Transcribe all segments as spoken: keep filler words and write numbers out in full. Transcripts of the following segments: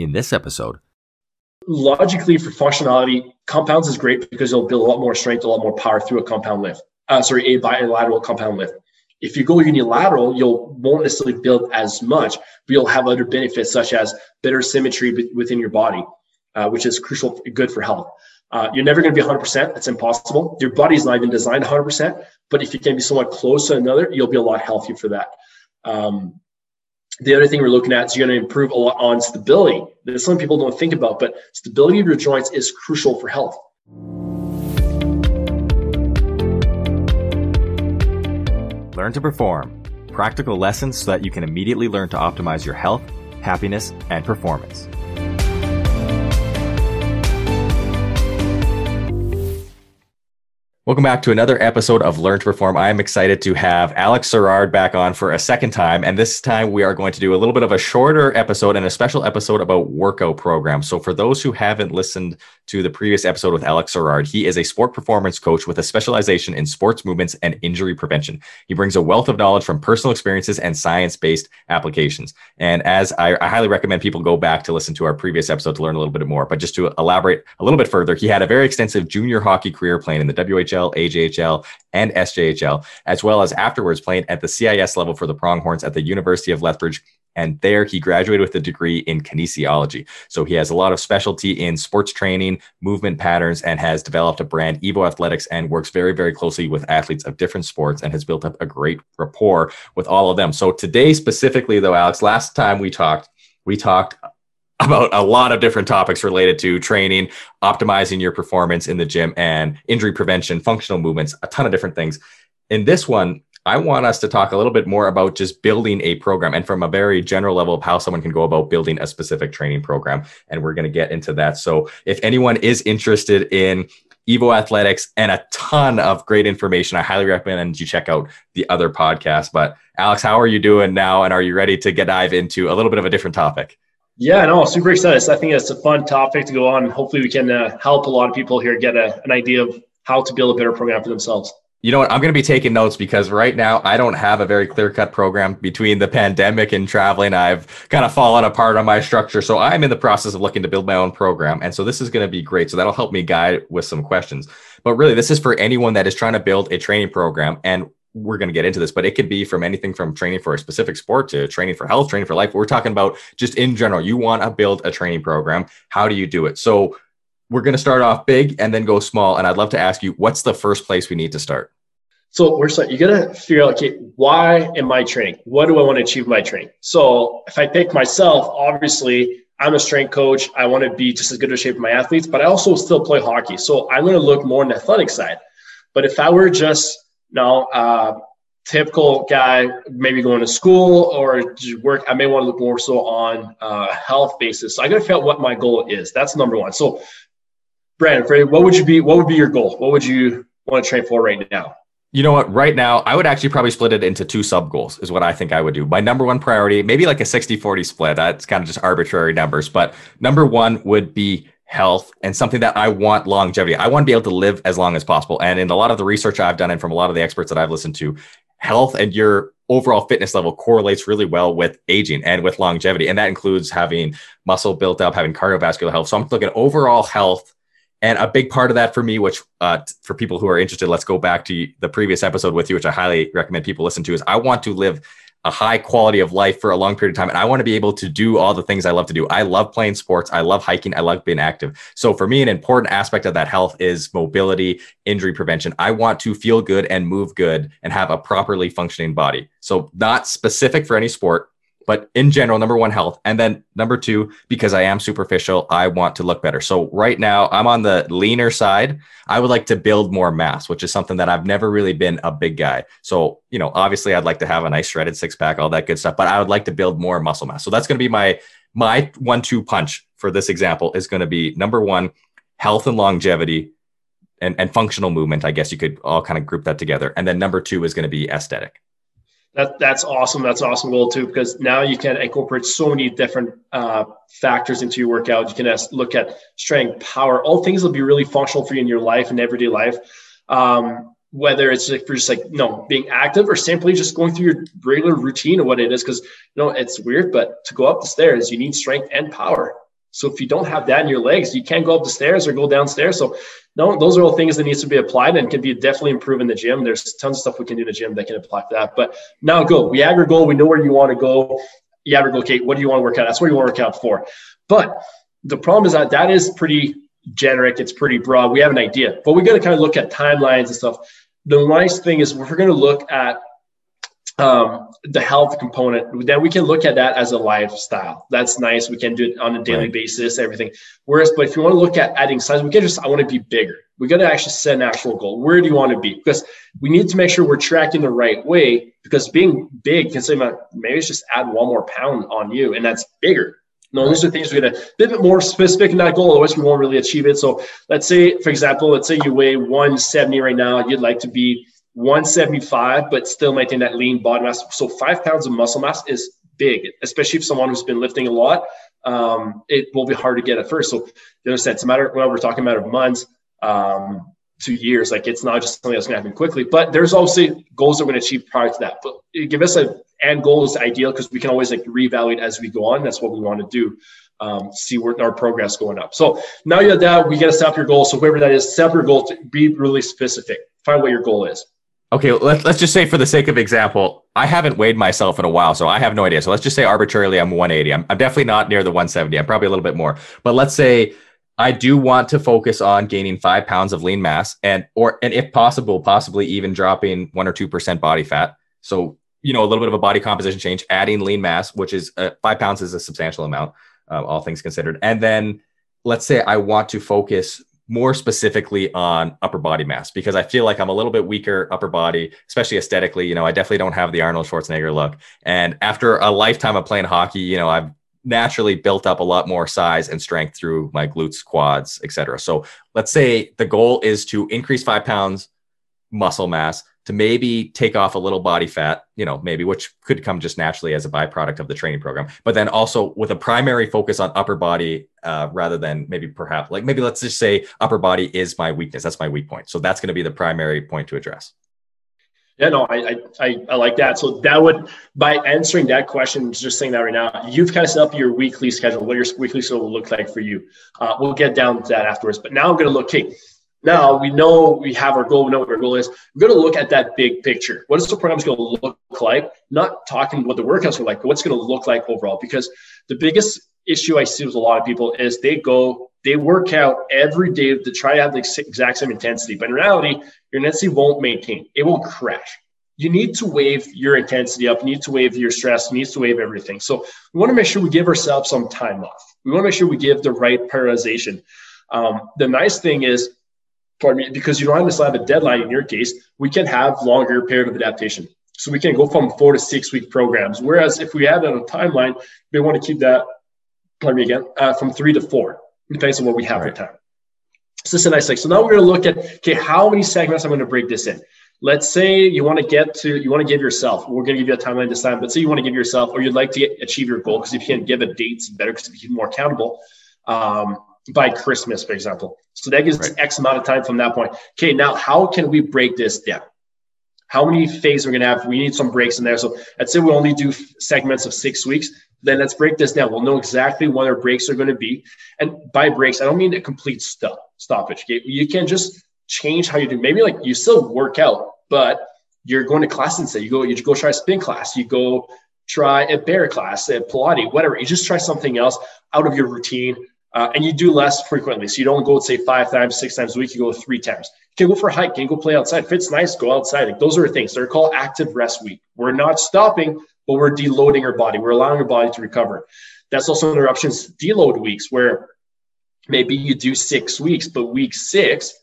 In this episode, logically for functionality, compounds is great because you'll build a lot more strength, a lot more power through a compound lift. Uh, sorry, a bilateral compound lift. If you go unilateral, you'll won't necessarily build as much, but you'll have other benefits such as better symmetry within your body, uh, which is crucial, good for health. Uh, you're never going to be one hundred percent. That's impossible. Your body's not even designed one hundred percent. But if you can be somewhat close to another, you'll be a lot healthier for that. Um, the other thing we're looking at is you're going to improve a lot on stability. That's something people don't think about, but stability of your joints is crucial for health. Learn to perform. Practical lessons so that you can immediately learn to optimize your health, happiness, and performance. Welcome back to another episode of Learn to Perform. I am excited to have Alex Sirard back on for a second time. And this time we are going to do a little bit of a shorter episode and a special episode about workout programs. So for those who haven't listened to the previous episode with Alex Sirard, he is a sport performance coach with a specialization in sports movements and injury prevention. He brings a wealth of knowledge from personal experiences and science-based applications. And as I, I highly recommend people go back to listen to our previous episode to learn a little bit more. But just to elaborate a little bit further, he had a very extensive junior hockey career playing in the W H L, A J H L, and S J H L, as well as afterwards playing at the C I S level for the Pronghorns at the University of Lethbridge. And there he graduated with a degree in kinesiology. So he has a lot of specialty in sports training, movement patterns, and has developed a brand, Evo Athletics, and works very, very closely with athletes of different sports and has built up a great rapport with all of them. So today specifically though, Alex, last time we talked, we talked about a lot of different topics related to training, optimizing your performance in the gym, and injury prevention, functional movements, a ton of different things. In this one, I want us to talk a little bit more about just building a program and from a very general level of how someone can go about building a specific training program. And we're going to get into that. So if anyone is interested in Evo Athletics and a ton of great information, I highly recommend you check out the other podcast. But Alex, how are you doing now? And are you ready to get dive into a little bit of a different topic? Yeah, no, super excited. I think it's a fun topic to go on. Hopefully we can uh, help a lot of people here get a, an idea of how to build a better program for themselves. You know what? I'm going to be taking notes because right now I don't have a very clear-cut program. Between the pandemic and traveling, I've kind of fallen apart on my structure. So I'm in the process of looking to build my own program. And so this is going to be great. So that'll help me guide with some questions. But really, this is for anyone that is trying to build a training program. And we're going to get into this, but it could be from anything from training for a specific sport to training for health, training for life. We're talking about just in general, you want to build a training program. How do you do it? So we're going to start off big and then go small. And I'd love to ask you, what's the first place we need to start? So we're starting, you got to figure out, okay, why am I training? What do I want to achieve by training? So if I pick myself, obviously I'm a strength coach. I want to be just as good a shape as my athletes, but I also still play hockey. So I'm going to look more on the athletic side. But if I were just No, uh, typical guy, maybe going to school or work, I may want to look more so on uh, health basis. So I got to figure out what my goal is. That's number one. So, Brandon, Freddie, what would you be? What would be your goal? What would you want to train for right now? You know what? Right now, I would actually probably split it into two sub goals is what I think I would do. My number one priority, maybe like a sixty forty split. That's kind of just arbitrary numbers. But number one would be health and something that I want longevity. I want to be able to live as long as possible. And in a lot of the research I've done and from a lot of the experts that I've listened to, health and your overall fitness level correlates really well with aging and with longevity. And that includes having muscle built up, having cardiovascular health. So I'm looking at overall health. And a big part of that for me, which uh, for people who are interested, let's go back to the previous episode with you, which I highly recommend people listen to, is I want to live a high quality of life for a long period of time. And I want to be able to do all the things I love to do. I love playing sports. I love hiking. I love being active. So for me, an important aspect of that health is mobility, injury prevention. I want to feel good and move good and have a properly functioning body. So not specific for any sport, but in general, number one, health. And then number two, because I am superficial, I want to look better. So right now I'm on the leaner side. I would like to build more mass, which is something that I've never really been a big guy. So, you know, obviously I'd like to have a nice shredded six pack, all that good stuff, but I would like to build more muscle mass. So that's going to be my, my one, two punch for this example is going to be number one, health and longevity and, and functional movement. I guess you could all kind of group that together. And then number two is going to be aesthetic. That that's awesome. That's an awesome goal too, because now you can incorporate so many different uh, factors into your workout. You can ask, look at strength, power, all things will be really functional for you in your life and everyday life. Um, whether it's like for just like, you know, being active or simply just going through your regular routine of what it is. Cause you know, it's weird, but to go up the stairs, you need strength and power. So if you don't have that in your legs, you can't go up the stairs or go downstairs. So no, those are all things that needs to be applied and can be definitely improved in the gym. There's tons of stuff we can do in the gym that can apply to that. But now go. We have your goal. We know where you want to go. You have your goal. Okay, what do you want to work out? That's what you want to work out for. But the problem is that that is pretty generic. It's pretty broad. We have an idea. But we got to kind of look at timelines and stuff. The nice thing is if we're going to look at um, the health component, then we can look at that as a lifestyle. That's nice. We can do it on a daily right. basis, everything. Whereas, but if you want to look at adding size, we can just, I want to be bigger. We got to actually set an actual goal. Where do you want to be? Because we need to make sure we're tracking the right way, because being big can say, maybe it's just add one more pound on you, and that's bigger. No, those are things we're going to be a bit more specific in that goal. Otherwise, we won't really achieve it. So let's say, for example, let's say you weigh one seventy right now. You'd like to be one seventy-five, but still maintain that lean body mass. So five pounds of muscle mass is big, especially if someone who's been lifting a lot. Um, it will be hard to get at first. So the other sense, no matter when we're talking about months, um, two years, like it's not just something that's going to happen quickly. But there's obviously goals that we're going to achieve prior to that. But give us a end goal is ideal because we can always like reevaluate as we go on. That's what we want to do. Um, see where our progress going up. So now you have that, we got to set up your goal. So whoever that is, set up your goal to be really specific. Find what your goal is. Okay, let's let's just say for the sake of example, I haven't weighed myself in a while, so I have no idea. So let's just say arbitrarily I'm one eighty. I'm, I'm definitely not near the one seventy. I'm probably a little bit more. But let's say I do want to focus on gaining five pounds of lean mass, and or and if possible, possibly even dropping one or two percent body fat. So you know, a little bit of a body composition change, adding lean mass, which is uh, five pounds is a substantial amount, uh, all things considered. And then let's say I want to focus more specifically on upper body mass, because I feel like I'm a little bit weaker upper body, especially aesthetically. You know, I definitely don't have the Arnold Schwarzenegger look. And after a lifetime of playing hockey, you know, I've naturally built up a lot more size and strength through my glutes, quads, et cetera. So let's say the goal is to increase five pounds muscle mass, to maybe take off a little body fat, you know, maybe, which could come just naturally as a byproduct of the training program, but then also with a primary focus on upper body, uh, rather than maybe perhaps like, maybe let's just say upper body is my weakness. That's my weak point. So that's going to be the primary point to address. Yeah, no, I, I, I like that. So that would, by answering that question, just saying that right now, you've kind of set up your weekly schedule, what your weekly schedule will look like for you. Uh, we'll get down to that afterwards, but now I'm going to look, hey, now we know we have our goal, we know what our goal is. We're going to look at that big picture. What is the program going to look like? Not talking what the workouts are like, but what's going to look like overall. Because the biggest issue I see with a lot of people is they go, they work out every day to try to have the exact same intensity. But in reality, your intensity won't maintain. It will crash. You need to wave your intensity up. You need to wave your stress. You need to wave everything. So we want to make sure we give ourselves some time off. We want to make sure we give the right prioritization. Um, the nice thing is, pardon me, because you don't necessarily have a deadline in your case, we can have longer period of adaptation. So we can go from four to six week programs. Whereas if we have it on a timeline, we want to keep that, pardon me again, uh, from three to four, depends on what we have right. at the time. So this is a nice thing. So now we're going to look at, okay, how many segments I'm going to break this in. Let's say you want to get to, you want to give yourself, we're going to give you a timeline this time, but say you want to give yourself, or you'd like to get, achieve your goal, because if you can give a date, it's better because you can be more accountable. Um, by Christmas, for example. So that gives right. X amount of time from that point. Okay, now how can we break this down? How many phases we're going to have? We need some breaks in there. So let's say we only do segments of six weeks. Then let's break this down. We'll know exactly what our breaks are going to be. And by breaks, I don't mean a complete stop, stoppage. Okay? You can just change how you do. Maybe like you still work out, but you're going to class instead. You go, you go try a spin class. You go try a bear class, a Pilates, whatever. You just try something else out of your routine. Uh, and you do less frequently. So you don't go, say, five times, six times a week. You go three times. You can go for a hike. You can go play outside. If it's nice, go outside. Like, those are things. They're called active rest week. We're not stopping, but we're deloading our body. We're allowing our body to recover. That's also another option, deload weeks, where maybe you do six weeks, but week six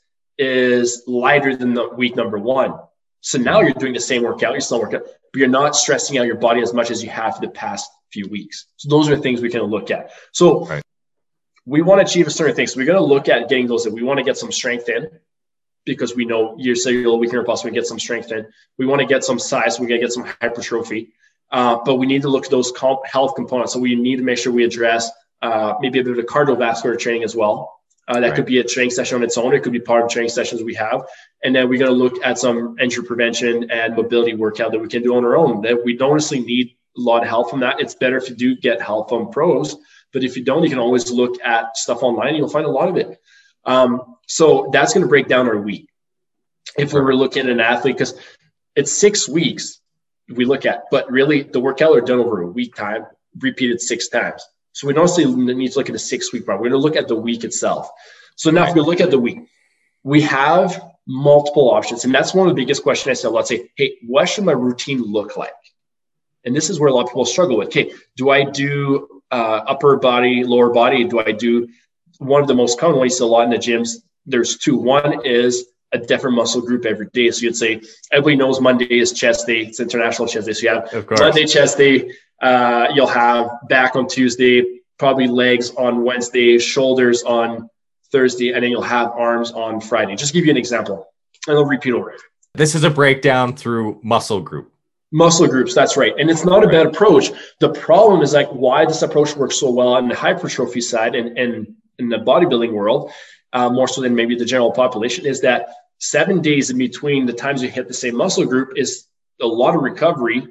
is lighter than the week number one. So now you're doing the same workout. You're still working, but you're not stressing out your body as much as you have for the past few weeks. So those are things we can look at. So right. we want to achieve a certain thing. So we're going to look at getting those in. We want to get some strength in, because we know you're cellular weakening muscle. We get some strength in. We want to get some size. We're going to get some hypertrophy. Uh, but we need to look at those comp- health components. So we need to make sure we address uh, maybe a bit of cardiovascular training as well. Uh, that right. could be a training session on its own. It could be part of training sessions we have. And then we're going to look at some injury prevention and mobility workout that we can do on our own. That we don't necessarily need a lot of help from that. It's better if you do get help from pros. But if you don't, you can always look at stuff online and you'll find a lot of it. Um, so that's going to break down our week. If we were looking at an athlete, because it's six weeks we look at, but really the workout are done over a week time, repeated six times. So we don't necessarily need to look at a six week part. We're going to look at the week itself. So now if we look at the week, we have multiple options. And that's one of the biggest questions I say, let's say, hey, what should my routine look like? And this is where a lot of people struggle with, okay, do I do uh, upper body, lower body? Do I do one of the most common ways a lot in the gyms? There's two. One is a different muscle group every day. So you'd say, everybody knows Monday is chest day. It's International Chest Day. So you have Monday chest day. Uh, you'll have back on Tuesday, probably legs on Wednesday, shoulders on Thursday, and then you'll have arms on Friday. Just to give you an example, and I'll repeat over it. This is a breakdown through muscle group. Muscle groups, that's right. And it's not a bad approach. The problem is like why this approach works so well on the hypertrophy side and, and in the bodybuilding world, uh, more so than maybe the general population, is that seven days in between the times you hit the same muscle group is a lot of recovery,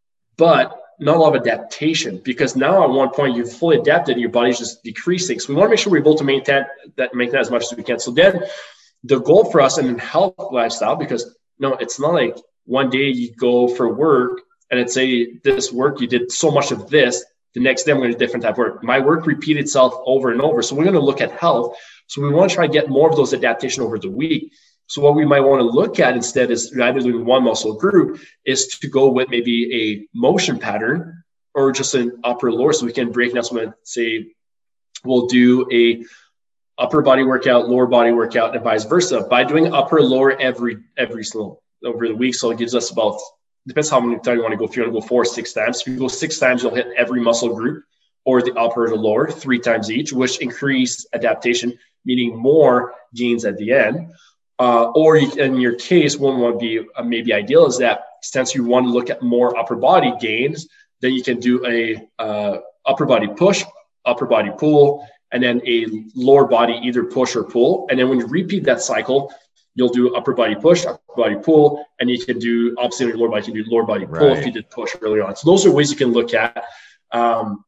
but not a lot of adaptation, because now at one point you've fully adapted and your body's just decreasing. So we want to make sure we're able to maintain that, maintain that as much as we can. So then the goal for us in health lifestyle, because no, it's not like one day you go for work and it's say this work, you did so much of this, the next day I'm going to do a different type of work. My work repeated itself over and over. So we're going to look at health. So we want to try to get more of those adaptation over the week. So what we might want to look at instead is rather than one muscle group is to go with maybe a motion pattern or just an upper lower. So we can break down some, say we'll do a upper body workout, lower body workout, and vice versa by doing upper lower every, every single over the week. So it gives us about, depends how many times you want to go. If you want to go four or six times, if you go six times, you'll hit every muscle group or the upper or the lower three times each, which increase adaptation, meaning more gains at the end. Uh, or you, in your case, one would be uh, maybe ideal is that since you want to look at more upper body gains, then you can do a uh, upper body push, upper body pull, and then a lower body either push or pull. And then when you repeat that cycle, you'll do upper body push, upper body pull, and you can do opposite of lower body, you can do lower body pull right. If you did push earlier on. So those are ways you can look at, um,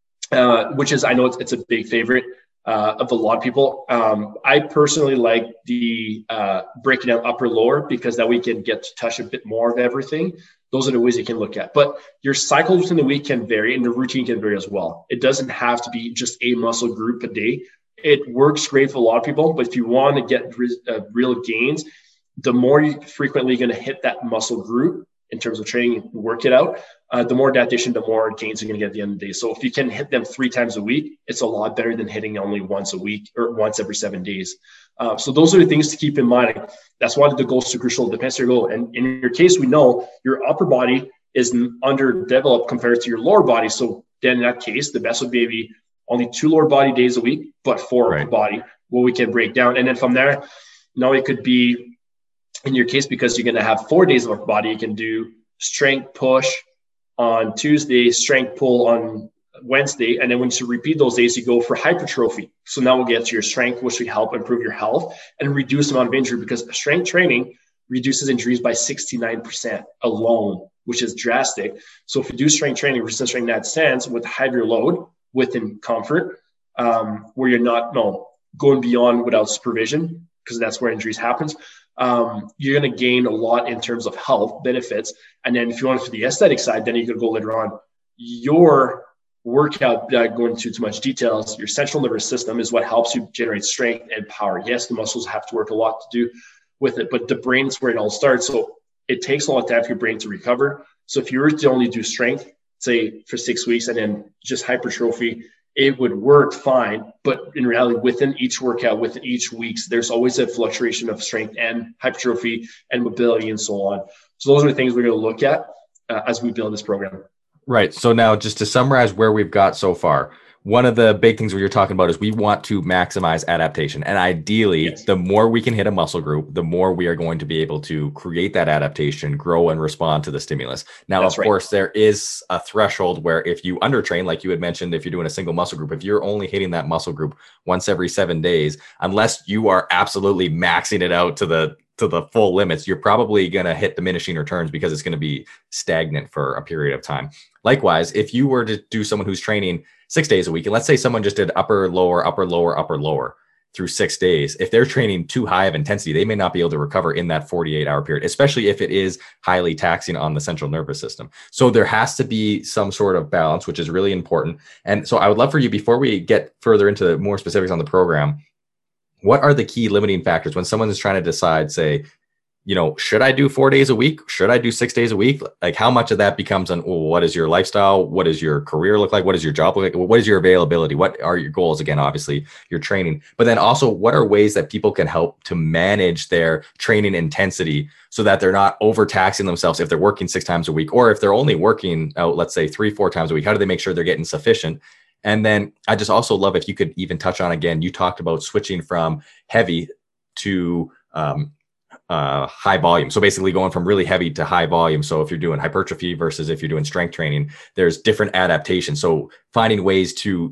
uh, which is, I know it's, it's a big favorite. Uh, of a lot of people. Um, I personally like the uh, breaking down upper lower because that we can get to touch a bit more of everything. Those are the ways you can look at. But your cycles within the week can vary and the routine can vary as well. It doesn't have to be just a muscle group a day. It works great for a lot of people, but if you want to get re- uh, real gains, the more you frequently going to hit that muscle group in terms of training and work it out, uh, the more adaptation, the more gains you're going to get at the end of the day. So if you can hit them three times a week, it's a lot better than hitting only once a week or once every seven days. Uh, so those are the things to keep in mind. That's why the goal is so crucial. It depends on your goal. And in your case, we know your upper body is underdeveloped compared to your lower body. So then in that case, the best would be maybe only two lower body days a week, but four right. upper body, what we can break down. And then from there, now it could be, in your case, because you're going to have four days of upper body, you can do strength push on Tuesday, strength pull on Wednesday. And then once you repeat those days, you go for hypertrophy. So now we'll get to your strength, which will help improve your health and reduce the amount of injury, because strength training reduces injuries by sixty-nine percent alone, which is drastic. So if you do strength training, resistance training in that sense with heavier load within comfort, um, where you're not no, going beyond without supervision, because that's where injuries happens. Um, you're going to gain a lot in terms of health benefits. And then if you want it for the aesthetic side, then you can go later on. Your workout, without going into too much details, your central nervous system is what helps you generate strength and power. Yes, the muscles have to work a lot to do with it, but the brain is where it all starts. So it takes a lot of time for your brain to recover. So if you were to only do strength, say for six weeks and then just hypertrophy, it would work fine. But in reality, within each workout, within each weeks, there's always a fluctuation of strength and hypertrophy and mobility and so on. So those are the things we're going to look at uh, as we build this program. Right. So now just to summarize where we've got so far, one of the big things you're talking about is we want to maximize adaptation. And ideally, yes. the more we can hit a muscle group, the more we are going to be able to create that adaptation, grow and respond to the stimulus. Now, That's of right. course, there is a threshold where if you undertrain, like you had mentioned, if you're doing a single muscle group, if you're only hitting that muscle group once every seven days, unless you are absolutely maxing it out to the to the full limits, you're probably going to hit diminishing returns because it's going to be stagnant for a period of time. Likewise, if you were to do someone who's training six days a week, and let's say someone just did upper, lower, upper, lower, upper, lower through six days, if they're training too high of intensity, they may not be able to recover in that forty-eight hour period, especially if it is highly taxing on the central nervous system. So there has to be some sort of balance, which is really important. And so I would love for you, before we get further into more specifics on the program, what are the key limiting factors when someone is trying to decide, say, you know, should I do four days a week? Should I do six days a week? Like, how much of that becomes on, well, what is your lifestyle? What does your career look like? What does your job look like? What is your availability? What are your goals? Again, obviously your training, but then also what are ways that people can help to manage their training intensity so that they're not overtaxing themselves if they're working six times a week, or if they're only working out, let's say three, four times a week, how do they make sure they're getting sufficient? And then I just also love if you could even touch on, again, you talked about switching from heavy to, um, uh, high volume. So basically going from really heavy to high volume. So if you're doing hypertrophy versus if you're doing strength training, there's different adaptations. So finding ways to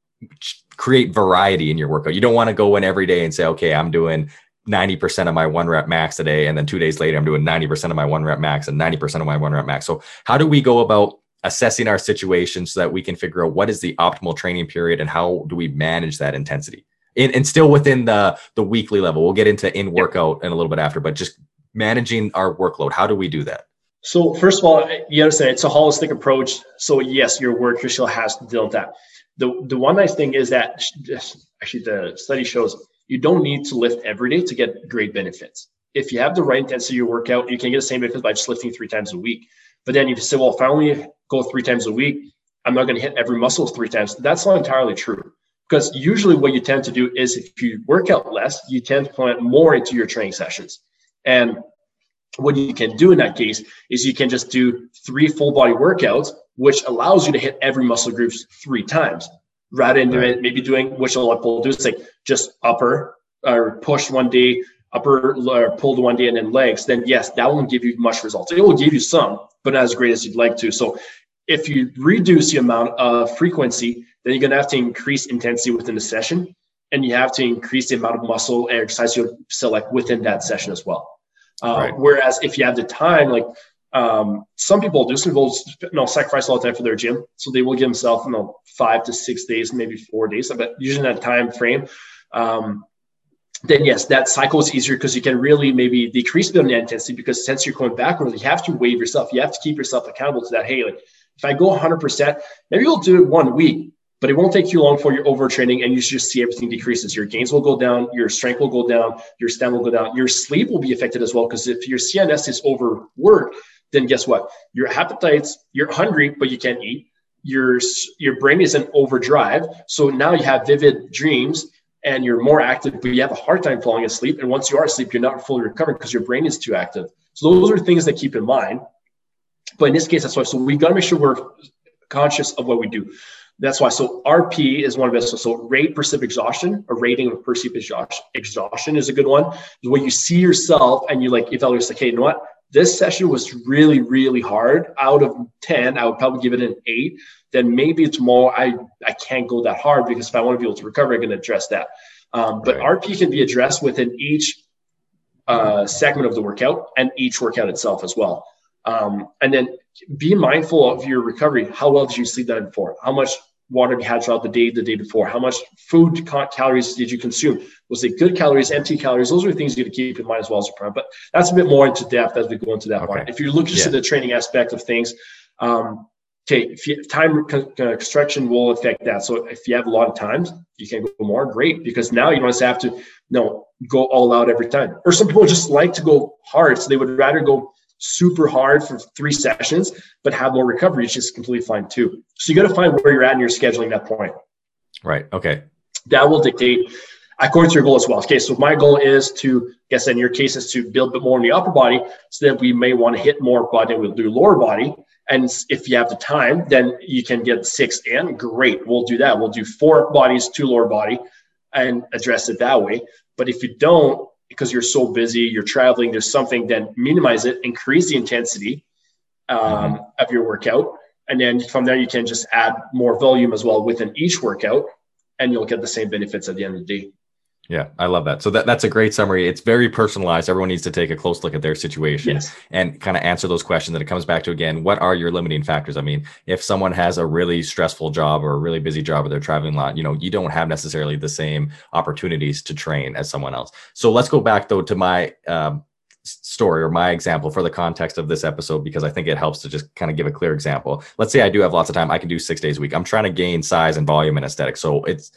create variety in your workout. You don't want to go in every day and say, okay, I'm doing ninety percent of my one rep max today. And then two days later, I'm doing ninety percent of my one rep max and ninety percent of my one rep max. So how do we go about assessing our situation so that we can figure out what is the optimal training period and how do we manage that intensity? And, and still within the, the weekly level. We'll get into in workout in a little bit after, but just managing our workload. How do we do that? So first of all, you understand it's a holistic approach. So yes, your work, your skill has to deal with that. The, the one nice thing is that actually the study shows you don't need to lift every day to get great benefits. If you have the right intensity of your workout, you can get the same benefits by just lifting three times a week. But then you say, well, if I only go three times a week, I'm not going to hit every muscle three times. That's not entirely true. Because usually what you tend to do is if you work out less, you tend to put more into your training sessions. And what you can do in that case is you can just do three full body workouts, which allows you to hit every muscle groups three times rather than right. maybe doing, which a lot of people do, is like just upper or push one day, upper or pulled one day and then legs. Then yes, that won't give you much results. It will give you some, but not as great as you'd like to. So if you reduce the amount of frequency, then you're going to have to increase intensity within the session, and you have to increase the amount of muscle exercise you select within that session as well. Uh, right. Whereas if you have the time, like um, some people do, some people you know, sacrifice a lot of time for their gym, so they will give themselves you know five to six days, maybe four days, but usually in that time frame. Um, then yes, that cycle is easier because you can really maybe decrease the intensity, because since you're going backwards, you have to waive yourself. You have to keep yourself accountable to that. Hey, like if I go one hundred percent, maybe you'll do it one week, but it won't take you long for your overtraining, and you should just see everything decreases. Your gains will go down, your strength will go down, your stamina will go down, your sleep will be affected as well. Because if your C N S is overworked, then guess what? Your appetites, you're hungry, but you can't eat. Your, your brain is in overdrive. So now you have vivid dreams and you're more active, but you have a hard time falling asleep. And once you are asleep, you're not fully recovered because your brain is too active. So those are things that keep in mind. But in this case, that's why. So we got to make sure we're conscious of what we do. That's why. So R P is one of those. So rate perceived exhaustion, or rating of perceived exhaustion is a good one. When you see yourself and you like evaluate, like, hey, you know what? This session was really, really hard. Out of ten, I would probably give it an eight. Then maybe tomorrow I, I can't go that hard, because if I want to be able to recover, I'm going to address that. Um, but right. R P can be addressed within each uh, segment of the workout and each workout itself as well. Um, and then be mindful of your recovery. How well did you sleep that before? How much water have you had throughout the day, the day before? How much food calories did you consume? Was it good calories, empty calories? Those are things you got to keep in mind as well as your prime. But that's a bit more into depth as we go into that okay. part. If you're looking yeah. at the training aspect of things, um, okay, if you, time construction will affect that. So if you have a lot of times, you can go more, great, because now you don't have to you know, go all out every time. Or some people just like to go hard, so they would rather go super hard for three sessions, but have more recovery, which is completely fine too. So you got to find where you're at in your scheduling that point. Right. Okay. That will dictate according to your goal as well. Okay. So my goal is to, I guess in your case, is to build a bit more in the upper body, so that we may want to hit more body and we'll do lower body. And if you have the time, then you can get six in. Great. We'll do that. We'll do four bodies, two lower body, and address it that way. But if you don't, because you're so busy, you're traveling, there's something, then minimize it, increase the intensity um, mm-hmm. of your workout. And then from there, you can just add more volume as well within each workout, and you'll get the same benefits at the end of the day. Yeah, I love that. So that, that's a great summary. It's very personalized. Everyone needs to take a close look at their situation Yes. and kind of answer those questions. And it comes back to, again, what are your limiting factors? I mean, if someone has a really stressful job or a really busy job or they're traveling a lot, you know, you don't have necessarily the same opportunities to train as someone else. So let's go back though to my um, story or my example for the context of this episode, because I think it helps to just kind of give a clear example. Let's say I do have lots of time. I can do six days a week. I'm trying to gain size and volume and aesthetic. So it's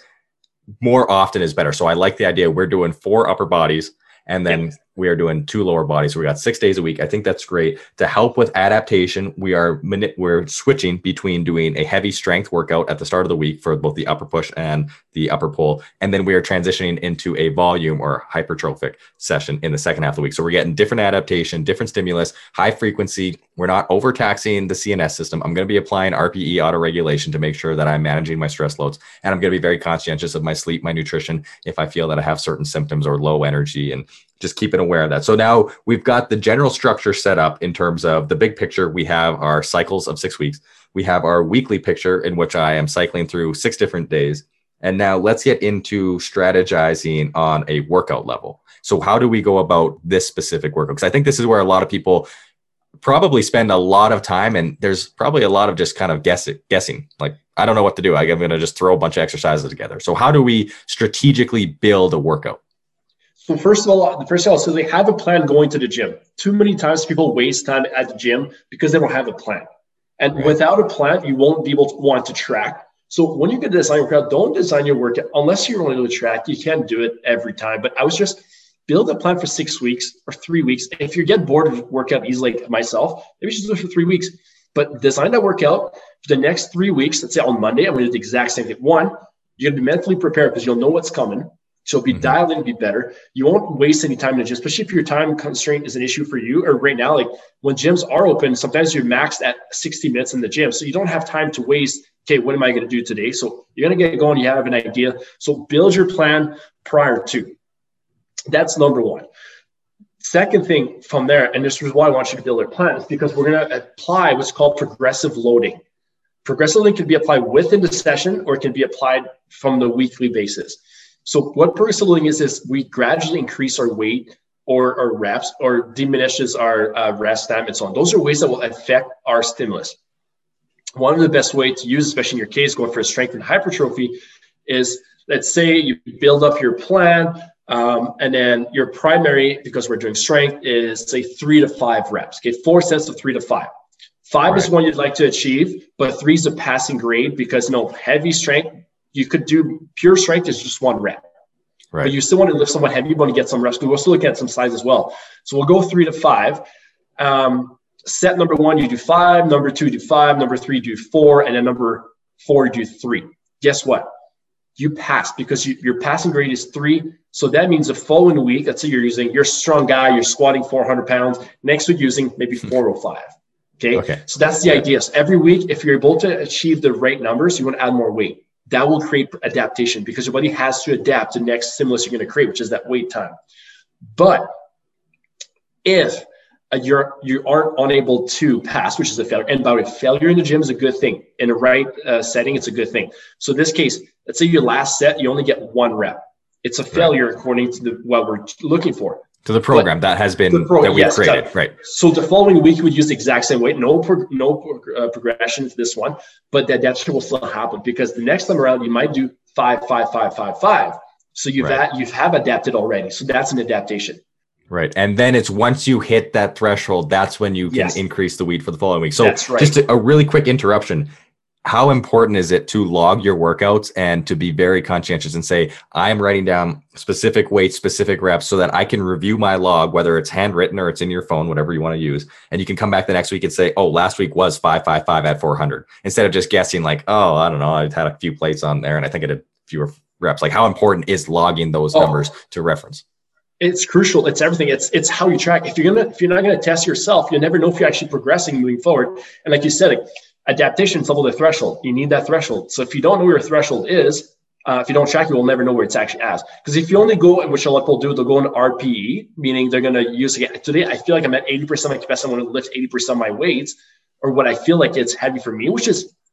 more often is better. So I like the idea. We're doing four upper bodies and then yeah. we are doing two lower bodies. So we got six days a week. I think that's great. To help with adaptation, we are we're switching between doing a heavy strength workout at the start of the week for both the upper push and the upper pull. And then we are transitioning into a volume or hypertrophic session in the second half of the week. So we're getting different adaptation, different stimulus, high frequency. We're not overtaxing the C N S system. I'm going to be applying R P E auto-regulation to make sure that I'm managing my stress loads. And I'm going to be very conscientious of my sleep, my nutrition, if I feel that I have certain symptoms or low energy, and just keeping aware of that. So now we've got the general structure set up in terms of the big picture. We have our cycles of six weeks. We have our weekly picture in which I am cycling through six different days. And now let's get into strategizing on a workout level. So how do we go about this specific workout? Because I think this is where a lot of people probably spend a lot of time, and there's probably a lot of just kind of guess guessing. Like, I don't know what to do. I'm going to just throw a bunch of exercises together. So how do we strategically build a workout? So first of all, the first of all, so they have a plan going to the gym. Too many times people waste time at the gym because they don't have a plan. And right. without a plan, you won't be able to want to track. So when you get to design your workout, don't design your workout unless you're only to track. You can't do it every time. But I was just build a plan for six weeks or three weeks. If you get bored of workout easily like myself, maybe you should do it for three weeks. But design that workout for the next three weeks. Let's say on Monday, I'm going to do the exact same thing. One, you're going to be mentally prepared because you'll know what's coming. So be mm-hmm. dialed in, be better. You won't waste any time in the gym, especially if your time constraint is an issue for you. Or right now, like when gyms are open, sometimes you're maxed at sixty minutes in the gym. So you don't have time to waste. Okay, what am I going to do today? So you're going to get going. You have an idea. So build your plan prior to. That's number one. Second thing from there, and this is why I want you to build a plan, is because we're going to apply what's called progressive loading. Progressive loading can be applied within the session or it can be applied from the weekly basis. So what progressive loading is, is we gradually increase our weight or our reps or diminishes our uh, rest time and so on. Those are ways that will affect our stimulus. One of the best ways to use, especially in your case, going for strength and hypertrophy, is let's say you build up your plan um, and then your primary, because we're doing strength, is say three to five reps. Okay, four sets of three to five. Five right. is one you'd like to achieve, but three is a passing grade because, you know, heavy strength, you could do pure strength is just one rep. Right. But you still want to lift somewhat heavy, you want to get some reps. We'll still look at some size as well. So we'll go three to five. Um, set number one, you do five. Number two, do five. Number three, do four. And then number four, you do three. Guess what? You passed because you, your passing grade is three. So that means the following week, let's say you're using, you're a strong guy, you're squatting four hundred pounds. Next week, using maybe four oh five. Okay. okay. So that's the idea. So every week, if you're able to achieve the right numbers, you want to add more weight. That will create adaptation because your body has to adapt to the next stimulus you're going to create, which is that wait time. But if uh, you're you aren't unable to pass, which is a failure, and by the way, failure in the gym is a good thing. In the right uh, setting, it's a good thing. So in this case, let's say your last set, you only get one rep. It's a failure right. according to the, what we're looking for. To the program but that has been pro- that we yes, created, exactly. right? So the following week, we would use the exact same weight, no pro- no pro- uh, progression to this one, but that adaptation will still happen because the next time around you might do five, five, five, five, five. So you've right. had, you've have adapted already. So that's an adaptation. Right, and then it's once you hit that threshold, that's when you can yes. increase the weight for the following week. So right. just a, a really quick interruption. How important is it to log your workouts and to be very conscientious and say, I'm writing down specific weights, specific reps so that I can review my log, whether it's handwritten or it's in your phone, whatever you want to use. And you can come back the next week and say, oh, last week was five, five, five at four hundred, instead of just guessing like, oh, I don't know, I had a few plates on there and I think I did fewer reps. Like how important is logging those oh. numbers to reference? It's crucial. It's everything. It's it's how you track. If you're gonna if you're not gonna test yourself, you'll never know if you're actually progressing moving forward. And like you said, like, adaptation is level the threshold. You need that threshold. So if you don't know where your threshold is, uh, if you don't track, you will never know where it's actually at. Because if you only go, which a lot of people do, they'll go into R P E, meaning they're going to use it. Today, I feel like I'm at eighty percent of my capacity. I want to lift eighty percent of my weights, or what I feel like it's heavy for me, which is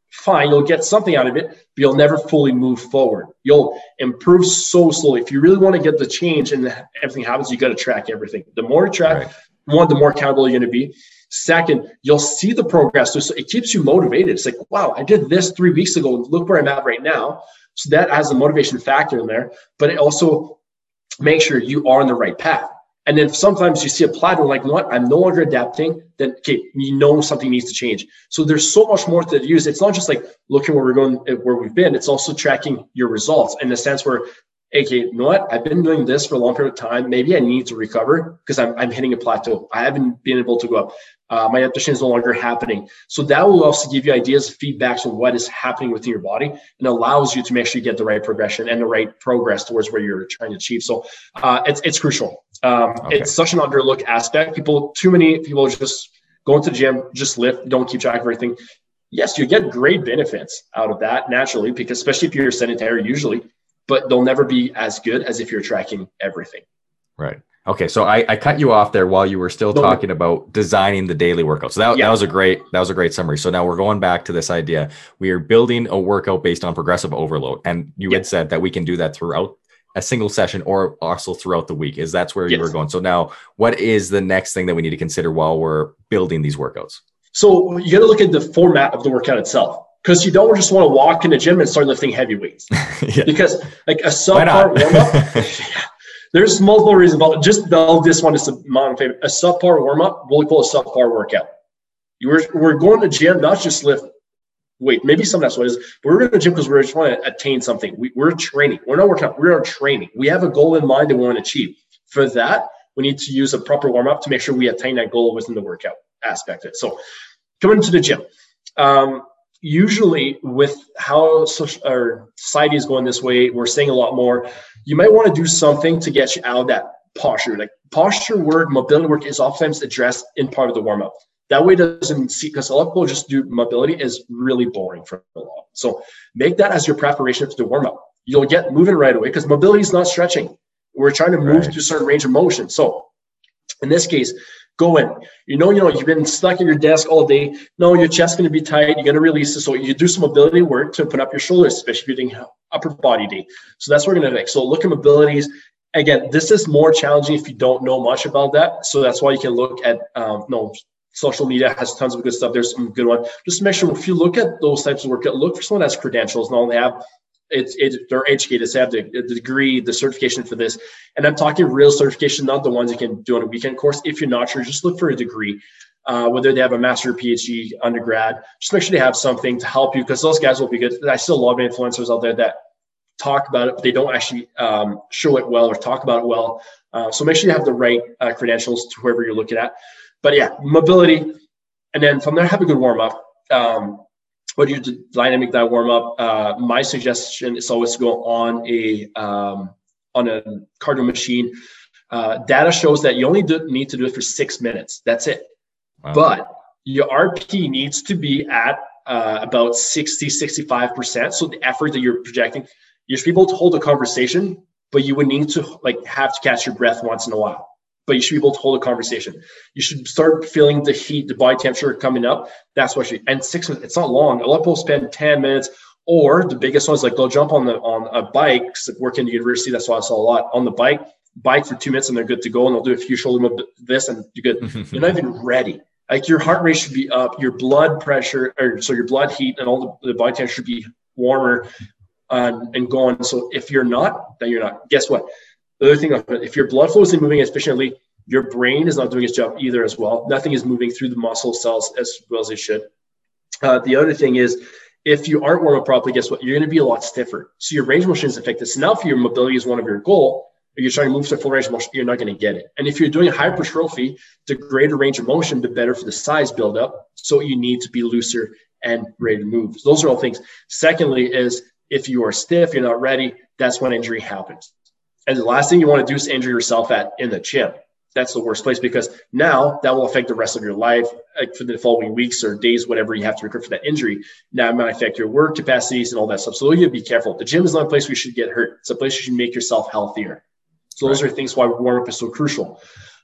fine, you'll get something out of it, but you'll never fully move forward. You'll improve so slowly. If you really want to get the change and everything happens, you got to track everything. The more you track, right. one, the more accountable you're going to be. Second, you'll see the progress. So it keeps you motivated. It's like, wow, I did this three weeks ago. Look where I'm at right now. So that has a motivation factor in there, but it also makes sure you are on the right path. And then sometimes you see a plateau, like, you know what, I'm no longer adapting, then, okay, you know something needs to change. So there's so much more to use. It's not just like looking where we're going, where we've been. It's also tracking your results in the sense where, okay, you know what, I've been doing this for a long period of time. Maybe I need to recover because I'm, I'm hitting a plateau. I haven't been able to go up. Uh, my adaptation is no longer happening. So that will also give you ideas, feedbacks on what is happening within your body, and allows you to make sure you get the right progression and the right progress towards where you're trying to achieve. So uh, it's it's crucial. Um, okay. It's such an underlooked aspect. People, too many people just go into the gym, just lift, don't keep track of everything. Yes, you get great benefits out of that naturally, because especially if you're sedentary usually, but they'll never be as good as if you're tracking everything. Right. Okay. So I, I cut you off there while you were still no. talking about designing the daily workout. So that, yeah. that was a great, that was a great summary. So now we're going back to this idea. We are building a workout based on progressive overload. And you yeah. had said that we can do that throughout a single session or also throughout the week. Is that's where yes. you were going. So now what is the next thing that we need to consider while we're building these workouts? So you got to look at the format of the workout itself. Because you don't just want to walk in the gym and start lifting heavy weights. yeah. Because like a subpar warm-up, there's multiple reasons. But just the, this one is my favorite. A subpar warm-up, we'll call a subpar workout. We're, we're going to the gym, not just lift weight. Maybe some that's what it is. But we're going to the gym because we're trying to attain something. We, we're training. We're not working out. We're training. We have a goal in mind that we want to achieve. For that, we need to use a proper warm-up to make sure we attain that goal within the workout aspect of it. So coming to the gym. Um, Usually with how social, our society is going this way, we're seeing a lot more. You might want to do something to get you out of that posture. Like posture work, mobility work is oftentimes addressed in part of the warm-up. That way it doesn't see, because a lot of people just do mobility is really boring for a lot. So make that as your preparation for the warm-up. You'll get moving right away because mobility is not stretching. We're trying to move right. to a certain range of motion. So in this case, go in. You know, you know, you've been stuck at your desk all day. No, your chest's going to be tight. You're going to release it. So you do some mobility work to open up your shoulders, especially if you're doing upper body day. So that's what we're going to do. So look at mobilities. Again, this is more challenging if you don't know much about that. So that's why you can look at, um, no, social media has tons of good stuff. There's some good one. Just make sure if you look at those types of workout, look for someone that has credentials and all they have. It's it, they're educated, they have the, the degree, the certification for this. And I'm talking real certification, not the ones you can do on a weekend course. If you're not sure, just look for a degree, uh, whether they have a master or PhD, undergrad. Just make sure they have something to help you because those guys will be good. I still love influencers out there that talk about it, but they don't actually um, show it well or talk about it well. Uh, so make sure you have the right uh, credentials to whoever you're looking at. But yeah, mobility. And then from there, have a good warm up. Um, What do you do dynamic diet warm up? Uh, my suggestion is always to go on a um, on a cardio machine. Uh, data shows that you only do, need to do it for six minutes. That's it. Wow. But your R P needs to be at uh, about sixty, sixty-five percent. So the effort that you're projecting, you should be able to hold a conversation, but you would need to like have to catch your breath once in a while. But you should be able to hold a conversation. You should start feeling the heat, the body temperature coming up. That's what you, and six minutes, it's not long. A lot of people spend ten minutes, or the biggest ones, like they'll jump on the on a bike, work in the university, that's why I saw a lot, on the bike, bike for two minutes and they're good to go. And they'll do a few shoulder movements, this, and you're good. You're not even ready. Like your heart rate should be up, your blood pressure, or so your blood heat and all the, the body temperature should be warmer um, and going. So if you're not, then you're not. Guess what? The other thing, if your blood flow isn't moving efficiently, your brain is not doing its job either as well. Nothing is moving through the muscle cells as well as it should. Uh, the other thing is, if you aren't warming up properly, guess what? You're going to be a lot stiffer. So your range of motion is affected. So now if your mobility is one of your goal, or you're trying to move to full range of motion, you're not going to get it. And if you're doing hypertrophy, the greater range of motion, the better for the size buildup. So you need to be looser and ready to move. So those are all things. Secondly is, if you are stiff, you're not ready, that's when injury happens. And the last thing you want to do is injure yourself at in the gym. That's the worst place, because now that will affect the rest of your life, like for the following weeks or days, whatever you have to recover for that injury. Now it might affect your work capacities and all that stuff. So you have to be careful. The gym is not a place where you should get hurt. It's a place you should make yourself healthier. So those right. are things why warm up is so crucial.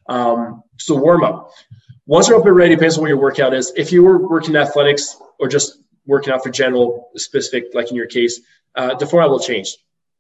Um, so warm up. Once you're up and ready, depends on what your workout is. If you were working athletics or just working out for general specific, like in your case, uh, the format will change.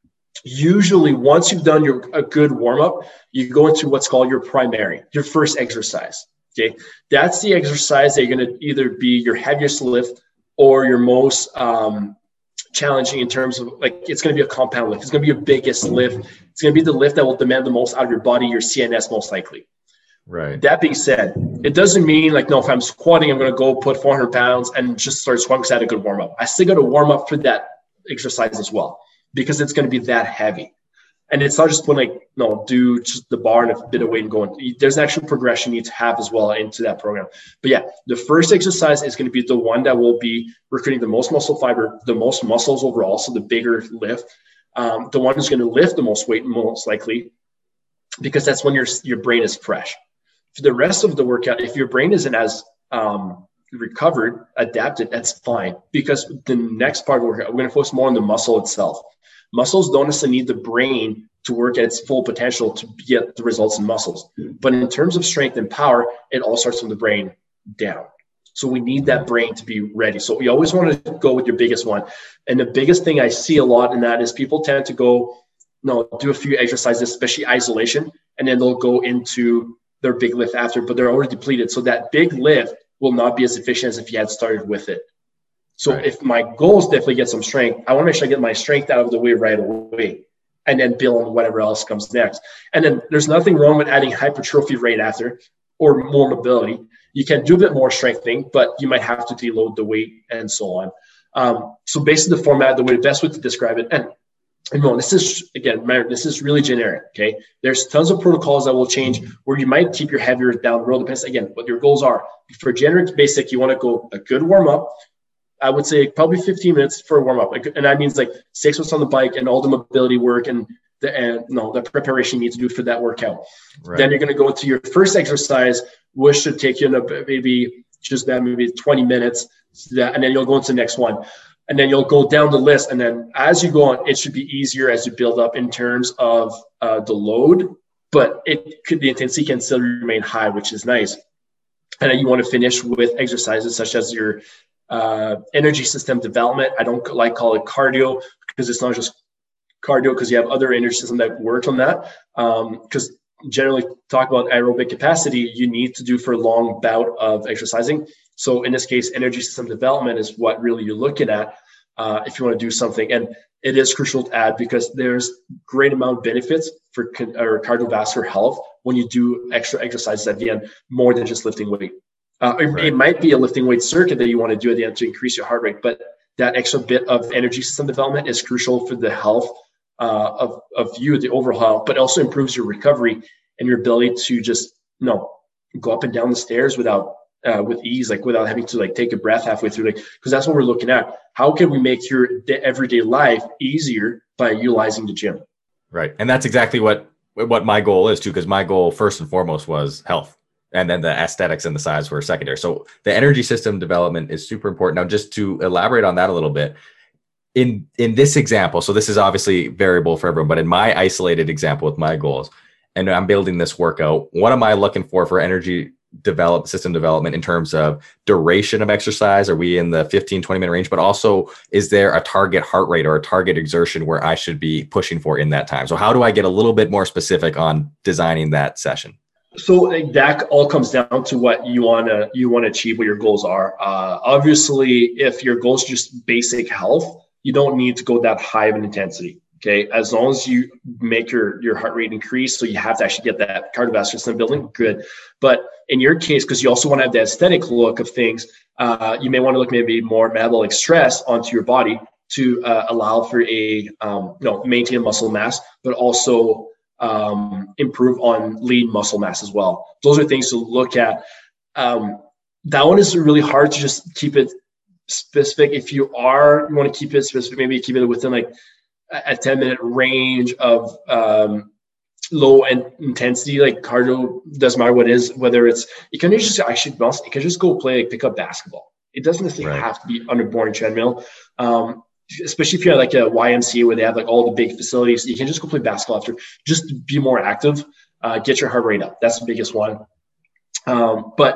Usually once you've done your a good warm-up, you go into what's called your primary, your first exercise. Okay. That's the exercise that you're going to either be your heaviest lift or your most um, challenging in terms of like, it's going to be a compound lift. It's going to be your biggest lift. It's going to be the lift that will demand the most out of your body, your C N S most likely. Right. That being said, it doesn't mean like, no, if I'm squatting, I'm going to go put four hundred pounds and just start squatting because I had a good warm up. I still got to warm up for that exercise as well, because it's going to be that heavy. And it's not just when like, no, do just the bar and a bit of weight and going. There's an actual progression you need to have as well into that program. But yeah, the first exercise is going to be the one that will be recruiting the most muscle fiber, the most muscles overall, so the bigger lift. Um, the one who's going to lift the most weight most likely, because that's when your your brain is fresh. For the rest of the workout, if your brain isn't as um, recovered, adapted, that's fine, because the next part of the workout, we're going to focus more on the muscle itself. Muscles don't necessarily need the brain to work at its full potential to get the results in muscles. But in terms of strength and power, it all starts from the brain down. So we need that brain to be ready. So we always want to go with your biggest one. And the biggest thing I see a lot in that is people tend to go, no, do a few exercises, especially isolation, and then they'll go into their big lift after, but they're already depleted. So that big lift will not be as efficient as if you had started with it. So right. If my goal is definitely get some strength, I want to make sure I get my strength out of the way right away, and then build on whatever else comes next. And then there's nothing wrong with adding hypertrophy right after or more mobility. You can do a bit more strengthening, but you might have to deload the weight and so on. Um, so basically the format, the way the best way to describe it, and And no, this is, again, this is really generic, okay? There's tons of protocols that will change where you might keep your heavier down the road. Depends, again, what your goals are. For generic basic, you want to go a good warm-up. I would say probably fifteen minutes for a warm-up. And that means like six minutes on the bike and all the mobility work and the, and, no, the preparation you need to do for that workout. Right. Then you're going to go to your first exercise, which should take you in a, maybe just that, maybe twenty minutes. And then you'll go into the next one. And then you'll go down the list. And then as you go on, it should be easier as you build up in terms of uh, the load, but it could, the intensity can still remain high, which is nice. And then you want to finish with exercises such as your uh, energy system development. I don't like call it cardio because it's not just cardio, because you have other energy system that work on that. Because um, generally talk about aerobic capacity, you need to do for a long bout of exercising. So in this case, energy system development is what really you're looking at uh, if you want to do something. And it is crucial to add because there's great amount of benefits for con- or cardiovascular health when you do extra exercises at the end, more than just lifting weight. Uh, it, right. it might be a lifting weight circuit that you want to do at the end to increase your heart rate, but that extra bit of energy system development is crucial for the health uh, of, of you, the overall health, but also improves your recovery and your ability to just, you know, go up and down the stairs without Uh, with ease, like without having to like take a breath halfway through, like, because that's what we're looking at. How can we make your de- everyday life easier by utilizing the gym? Right. And that's exactly what, what my goal is too, because my goal first and foremost was health. And then the aesthetics and the size were secondary. So the energy system development is super important. Now, just to elaborate on that a little bit, in, in this example, so this is obviously variable for everyone, but in my isolated example with my goals, and I'm building this workout, what am I looking for for energy develop system development in terms of duration of exercise? Are we in the fifteen, twenty minute range? But also, is there a target heart rate or a target exertion where I should be pushing for in that time? So how do I get a little bit more specific on designing that session? So that all comes down to what you want to you want to achieve, what your goals are. Uh, obviously, if your goal is just basic health, you don't need to go that high of an intensity. Okay, as long as you make your, your heart rate increase, so you have to actually get that cardiovascular system building, good. But in your case, because you also want to have the aesthetic look of things, uh, you may want to look maybe more metabolic stress onto your body to uh, allow for a, um, you know, maintain muscle mass, but also um, improve on lean muscle mass as well. Those are things to look at. Um, that one is really hard to just keep it specific. If you are, you want to keep it specific, maybe keep it within like a ten minute range of um, low and intensity, like cardio, doesn't matter what it is, whether it's, you can just actually, you can just go play, like pick up basketball. It doesn't necessarily right. have to be on a boring treadmill. Um, especially if you're like a Y M C A where they have like all the big facilities, you can just go play basketball after, just be more active, uh, get your heart rate up. That's the biggest one. Um, but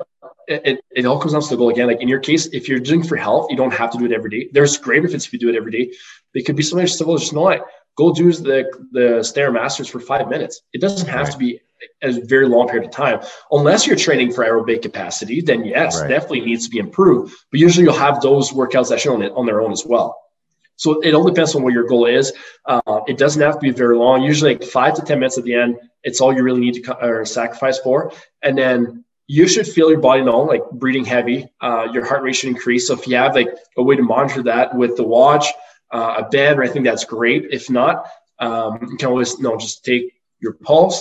it, it all comes down to the goal again. Like in your case, if you're doing for health, you don't have to do it every day. There's great benefits if you do it every day. It could be something as simple as just know what, go do the the Stairmasters for five minutes. It doesn't have right. to be a very long period of time, unless you're training for aerobic capacity. Then yes, right. definitely needs to be improved. But usually you'll have those workouts that show on it on their own as well. So it all depends on what your goal is. Uh, it doesn't have to be very long. Usually like five to ten minutes at the end. It's all you really need to or sacrifice for, and then you should feel your body now, like breathing heavy. Uh, your heart rate should increase. So if you have like a way to monitor that with the watch, uh, a band, or anything, that's great. If not, um, you can always you know, just take your pulse.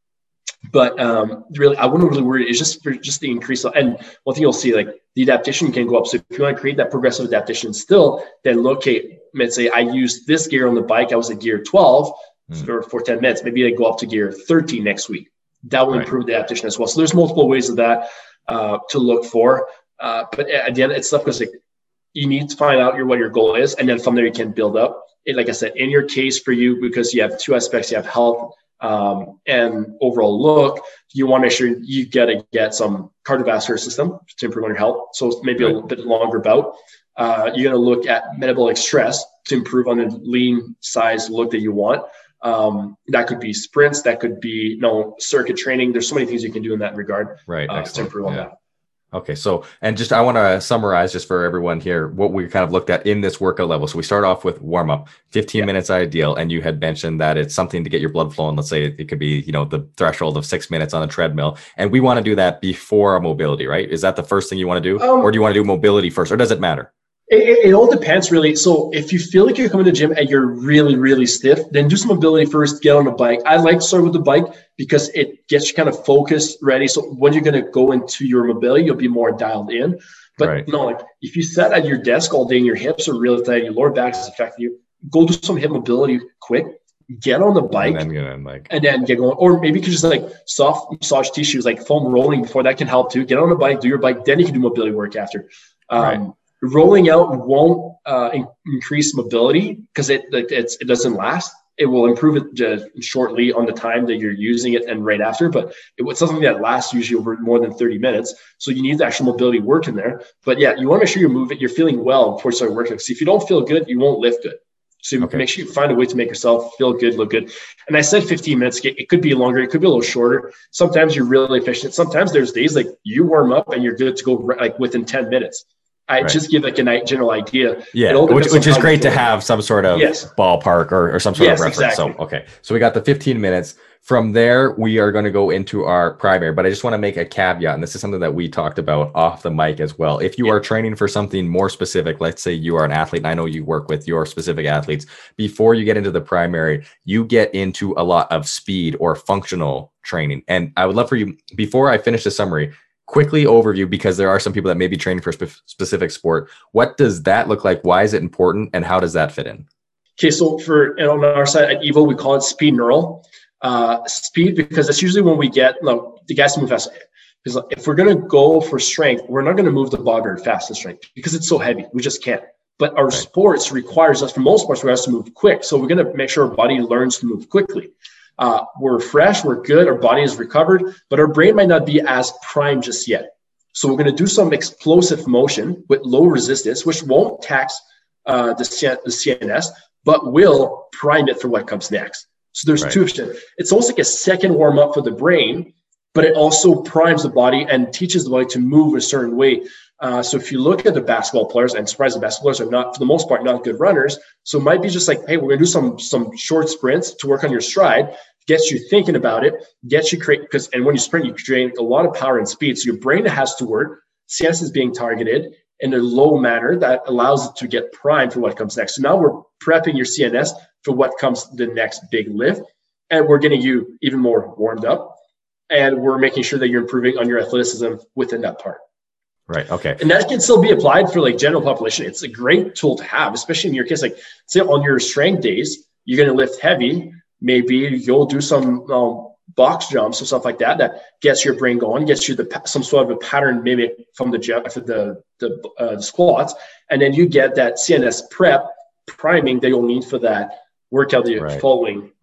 But um, really, I wouldn't really worry. It's just for just the increase. And one thing you'll see, like the adaptation can go up. So if you want to create that progressive adaptation still, then locate, let's say I used this gear on the bike. I was at gear twelve mm. for, for ten minutes. Maybe I go up to gear thirteen next week. That will right. improve the adaptation as well. So there's multiple ways of that uh, to look for. Uh, but at the end, it's stuff because like, you need to find out your what your goal is, and then from there you can build up. It, like I said, in your case for you, because you have two aspects, you have health um, and overall look. You want to make sure you get to get some cardiovascular system to improve on your health. So it's maybe right. a little bit longer bout. Uh, you're going to look at metabolic stress to improve on the lean size look that you want. Um, that could be sprints, that could be, you know, circuit training. There's so many things you can do in that regard, right? Uh, to improve on yeah. that. Okay. So, and just, I want to summarize just for everyone here, what we kind of looked at in this workout level. So we start off with warm up, fifteen yeah. minutes ideal. And you had mentioned that it's something to get your blood flowing. Let's say it, it could be, you know, the threshold of six minutes on a treadmill. And we want to do that before mobility, right? Is that the first thing you want to do? Um, or do you want to do mobility first, or does it matter? It, it all depends, really. So if you feel like you're coming to the gym and you're really, really stiff, then do some mobility first, get on the bike. I like to start with the bike because it gets you kind of focused, ready. So when you're going to go into your mobility, you'll be more dialed in. But right. no, like if you sat at your desk all day and your hips are really tight, your lower back is affecting you, go do some hip mobility quick, get on the bike, and then, get on bike. And then get going. Or maybe you could just like soft massage tissues, like foam rolling before, that can help too. Get on the bike, do your bike, then you can do mobility work after. Um, right. Rolling out won't uh, in- increase mobility because it like, it's, it doesn't last. It will improve it just shortly on the time that you're using it and right after, but it was something that lasts usually over more than thirty minutes. So you need the actual mobility work in there. But yeah, you want to make sure you're moving, you're feeling well before you start working. So if you don't feel good, you won't lift good. So okay. make sure you find a way to make yourself feel good, look good. And I said fifteen minutes. It could be longer. It could be a little shorter. Sometimes you're really efficient. Sometimes there's days like you warm up and you're good to go like within ten minutes. I right. just give like a general idea. Yeah, which, which is great to have some sort of yes. ballpark or, or some sort yes, of reference. Exactly. So, okay. So we got the fifteen minutes. From there, we are going to go into our primary, but I just want to make a caveat. And this is something that we talked about off the mic as well. If you yeah. are training for something more specific, let's say you are an athlete, and I know you work with your specific athletes, before you get into the primary, you get into a lot of speed or functional training. And I would love for you, before I finish the summary, quickly overview, because there are some people that may be training for a spe- specific sport. What does that look like? Why is it important? And how does that fit in? Okay, so for on our side at Evo, we call it speed neural. Uh, speed, because that's usually when we get no, the guys to move fast. Because if we're going to go for strength, we're not going to move the bar very fast in strength because it's so heavy. We just can't. But our right. sports requires us, for most sports, we have to move quick. So we're going to make sure our body learns to move quickly. Uh, we're fresh, we're good, our body is recovered, but our brain might not be as primed just yet. So we're going to do some explosive motion with low resistance, which won't tax uh, the, C- the C N S, but will prime it for what comes next. So there's right. two options. It's almost like a second warm up for the brain, but it also primes the body and teaches the body to move a certain way. Uh, so if you look at the basketball players, and surprised the basketball players are not, for the most part, not good runners. So it might be just like, hey, we're gonna do some some short sprints to work on your stride, gets you thinking about it, gets you create, because and when you sprint, you create a lot of power and speed. So your brain has to work. C N S is being targeted in a low manner that allows it to get primed for what comes next. So now we're prepping your C N S for what comes the next big lift, and we're getting you even more warmed up, and we're making sure that you're improving on your athleticism within that part. Right. Okay. And that can still be applied for like general population. It's a great tool to have, especially in your case. Like, say on your strength days, you're going to lift heavy. Maybe you'll do some um, box jumps or stuff like that. That gets your brain going, gets you the some sort of a pattern mimic from the the the, uh, the squats, and then you get that C N S prep priming that you'll need for that workout that you're right. following.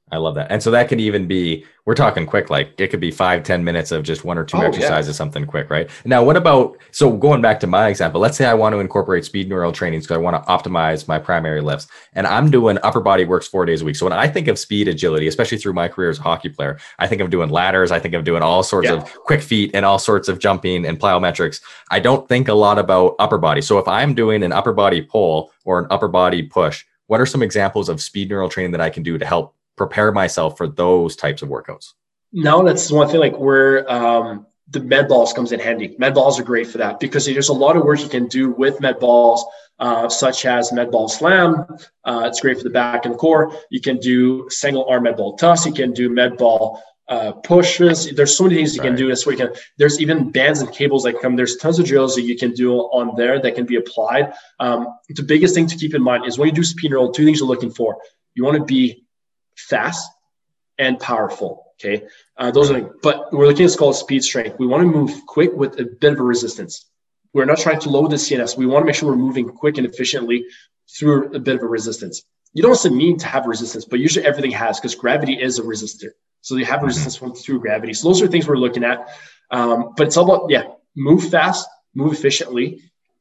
I love that. And so that could even be, we're talking quick, like it could be five, ten minutes of just one or two Oh, exercises, yeah. something quick, right? Now, what about, so going back to my example, let's say I want to incorporate speed neural training because I want to optimize my primary lifts and I'm doing upper body works four days a week. So when I think of speed agility, especially through my career as a hockey player, I think of doing ladders. I think of doing all sorts Yeah. of quick feet and all sorts of jumping and plyometrics. I don't think a lot about upper body. So if I'm doing an upper body pull or an upper body push, what are some examples of speed neural training that I can do to help prepare myself for those types of workouts? Now that's one thing, like where um, the med balls comes in handy. Med balls are great for that because there's a lot of work you can do with med balls, uh, such as med ball slam. Uh, it's great for the back and the core. You can do single arm med ball toss. You can do med ball uh, pushes. There's so many things you Right. can do. This way, you can. There's even bands and cables that come. There's tons of drills that you can do on there that can be applied. Um, the biggest thing to keep in mind is when you do speed neural, two things you're looking for. You want to be fast and powerful. Okay. Uh, those are, but we're looking at what's called speed strength. We want to move quick with a bit of a resistance. We're not trying to load the C N S. We want to make sure we're moving quick and efficiently through a bit of a resistance. You don't also need to have resistance, but usually everything has, because gravity is a resistor. So you have resistance through gravity. So those are things we're looking at. Um, but it's all about, yeah, move fast, move efficiently,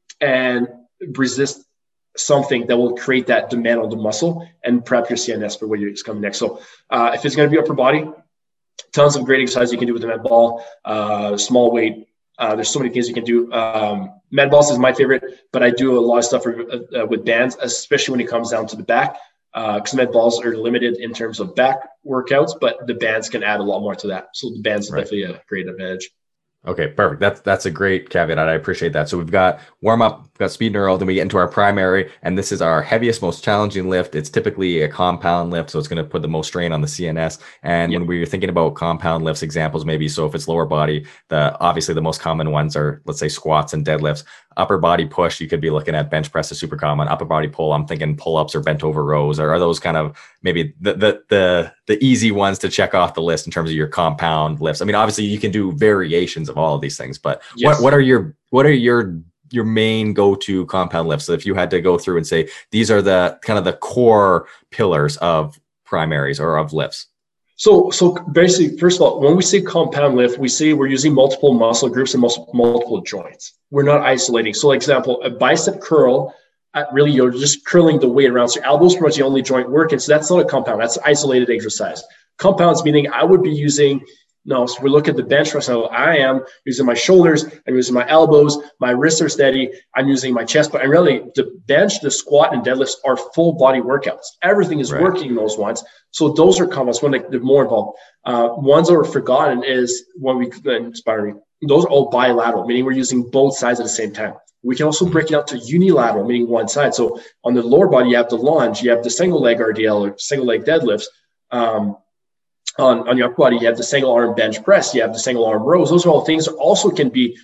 and resist something that will create that demand on the muscle and prep your C N S for what is coming next. So uh, if it's going to be upper body, tons of great exercises you can do with the med ball, uh, small weight. Uh, there's so many things you can do. Um, med balls is my favorite, but I do a lot of stuff for, uh, with bands, especially when it comes down to the back, because uh, med balls are limited in terms of back workouts, but the bands can add a lot more to that. So the bands are right. definitely a great advantage. Okay, perfect. That's that's a great caveat. I appreciate that. So we've got warm up, we've got speed neural, then we get into our primary, and this is our heaviest, most challenging lift. It's typically a compound lift, so it's going to put the most strain on the C N S. And yep. when we're thinking about compound lifts examples, maybe so if it's lower body, the obviously the most common ones are, let's say, squats and deadlifts. Upper body push, you could be looking at bench press is super common. Upper body pull, I'm thinking pull ups or bent over rows, or are those kind of maybe the the the the easy ones to check off the list in terms of your compound lifts? I mean, obviously you can do variations of all of these things, but yes. what what are your what are your your main go-to compound lifts? So if you had to go through and say these are the kind of the core pillars of primaries or of lifts. So, so basically, first of all, when we say compound lift, we say we're using multiple muscle groups and multiple joints. We're not isolating. So, like example, a bicep curl, uh, really you're just curling the weight around. So your elbows pretty much the only joint working. So that's not a compound. That's isolated exercise. Compounds meaning I would be using, no, so we look at the bench press. So I am using my shoulders, I'm using my elbows, my wrists are steady, I'm using my chest, but I really, the bench, the squat, and deadlifts are full body workouts. Everything is right. working in those ones. So those are compounds when they're more involved. Uh, ones that were forgotten is when we inspire me. Those are all bilateral, meaning we're using both sides at the same time. We can also break it out to unilateral, meaning one side. So on the lower body, you have the lunge, you have the single leg R D L or single leg deadlifts. Um, On, on your upper body, you have the single arm bench press, you have the single arm rows. Those are all things that also can be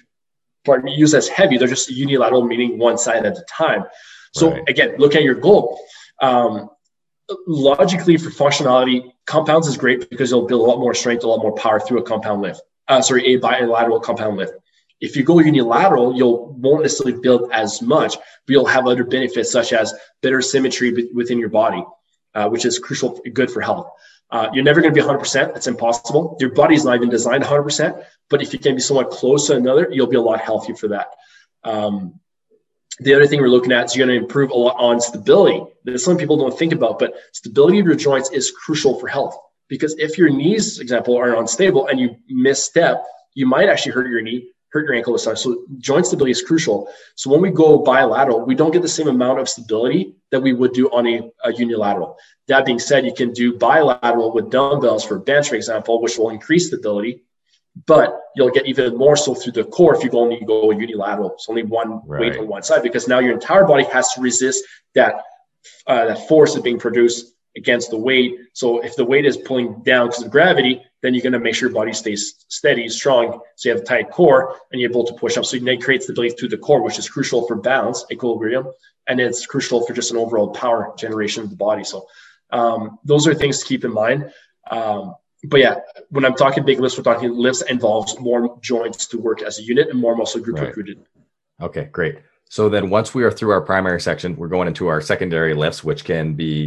used as heavy. They're just unilateral, meaning one side at a time. So right. again, look at your goal. Um, logically, for functionality, compounds is great because it'll build a lot more strength, a lot more power through a compound lift. Uh, sorry, a bilateral compound lift. If you go unilateral, you'll won't necessarily build as much, but you'll have other benefits such as better symmetry within your body, uh, which is crucial, good for health. Uh, you're never going to be one hundred percent. That's impossible. Your body's not even designed one hundred percent. But if you can be somewhat close to another, you'll be a lot healthier for that. Um, the other thing we're looking at is you're going to improve a lot on stability. That's something people don't think about, but stability of your joints is crucial for health. Because if your knees, for example, are unstable and you misstep, you might actually hurt your knee, hurt your ankle or something. So joint stability is crucial. So when we go bilateral, we don't get the same amount of stability that we would do on a, a unilateral. That being said, you can do bilateral with dumbbells for bench, for example, which will increase stability, but you'll get even more so through the core if you go only go unilateral. It's only one right. weight on one side, because now your entire body has to resist that, uh, that force that's being produced against the weight. So if the weight is pulling down because of gravity, then you're going to make sure your body stays steady, strong, so you have a tight core and you're able to push up. So you can create stability through the core, which is crucial for balance, equilibrium, and it's crucial for just an overall power generation of the body. So um, those are things to keep in mind. Um, but yeah, when I'm talking big lifts, we're talking lifts involves more joints to work as a unit and more muscle group right. recruited. Okay, great. So then once we are through our primary section, we're going into our secondary lifts, which can be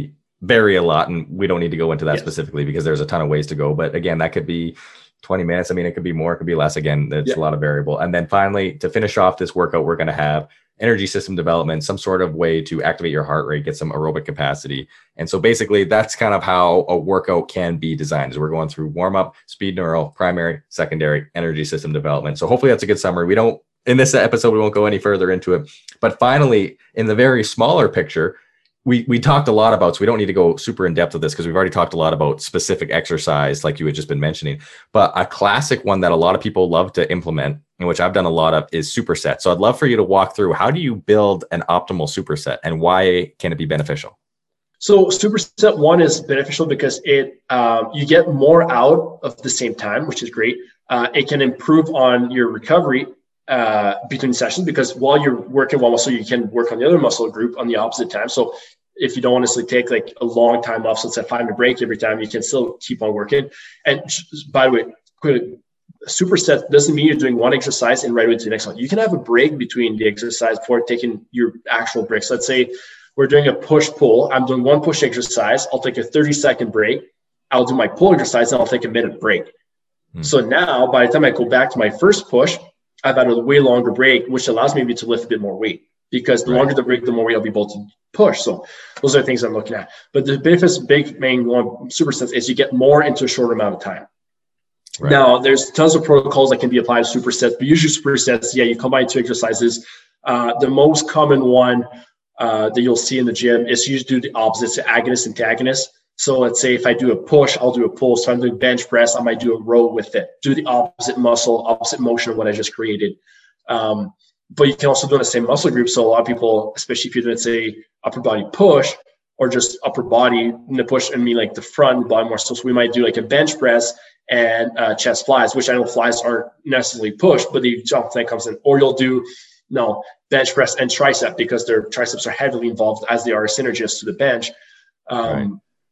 vary a lot, and we don't need to go into that yes. specifically because there's a ton of ways to go. But again, that could be twenty minutes. I mean, it could be more, it could be less. Again, there's yeah. a lot of variable. And then finally, to finish off this workout, we're going to have energy system development, some sort of way to activate your heart rate, get some aerobic capacity. And so basically that's kind of how a workout can be designed. As we're going through warm up, speed neural, primary, secondary, energy system development. So hopefully that's a good summary. We don't, in this episode, we won't go any further into it, but finally in the very smaller picture, we we talked a lot about, so we don't need to go super in depth with this because we've already talked a lot about specific exercise like you had just been mentioning, but a classic one that a lot of people love to implement, and which I've done a lot of, is superset. So I'd love for you to walk through, how do you build an optimal superset and why can it be beneficial? So superset one is beneficial because it um, you get more out of the same time, which is great. Uh, it can improve on your recovery uh, between sessions because while you're working one muscle, you can work on the other muscle group on the opposite time. So if you don't necessarily take like a long time off, so it's a five minute break every time, you can still keep on working. And by the way, quick, superset doesn't mean you're doing one exercise and right away to the next one. You can have a break between the exercise before taking your actual breaks. Let's say we're doing a push pull. I'm doing one push exercise. I'll take a thirty second break. I'll do my pull exercise and I'll take a minute break. Hmm. So now by the time I go back to my first push, I've had a way longer break, which allows me to lift a bit more weight because the right. longer the break, the more weight I'll be able to push. So those are the things I'm looking at. But the benefits, big main one, supersets, is you get more into a short amount of time. Right. Now, there's tons of protocols that can be applied to supersets, but usually supersets, yeah, you combine two exercises. Uh, the most common one uh, that you'll see in the gym is you do the opposites, agonist, antagonist. So let's say if I do a push, I'll do a pull. So I'm doing bench press, I might do a row with it. Do the opposite muscle, opposite motion of what I just created. Um, but you can also do the same muscle group. So a lot of people, especially if you're doing, say, upper body push or just upper body in the push, I mean like the front body more. So, so we might do like a bench press and uh, chest flies, which I know flies aren't necessarily pushed, but the jump thing comes in. Or you'll do no bench press and tricep because their triceps are heavily involved as they are synergists to the bench. Um, right.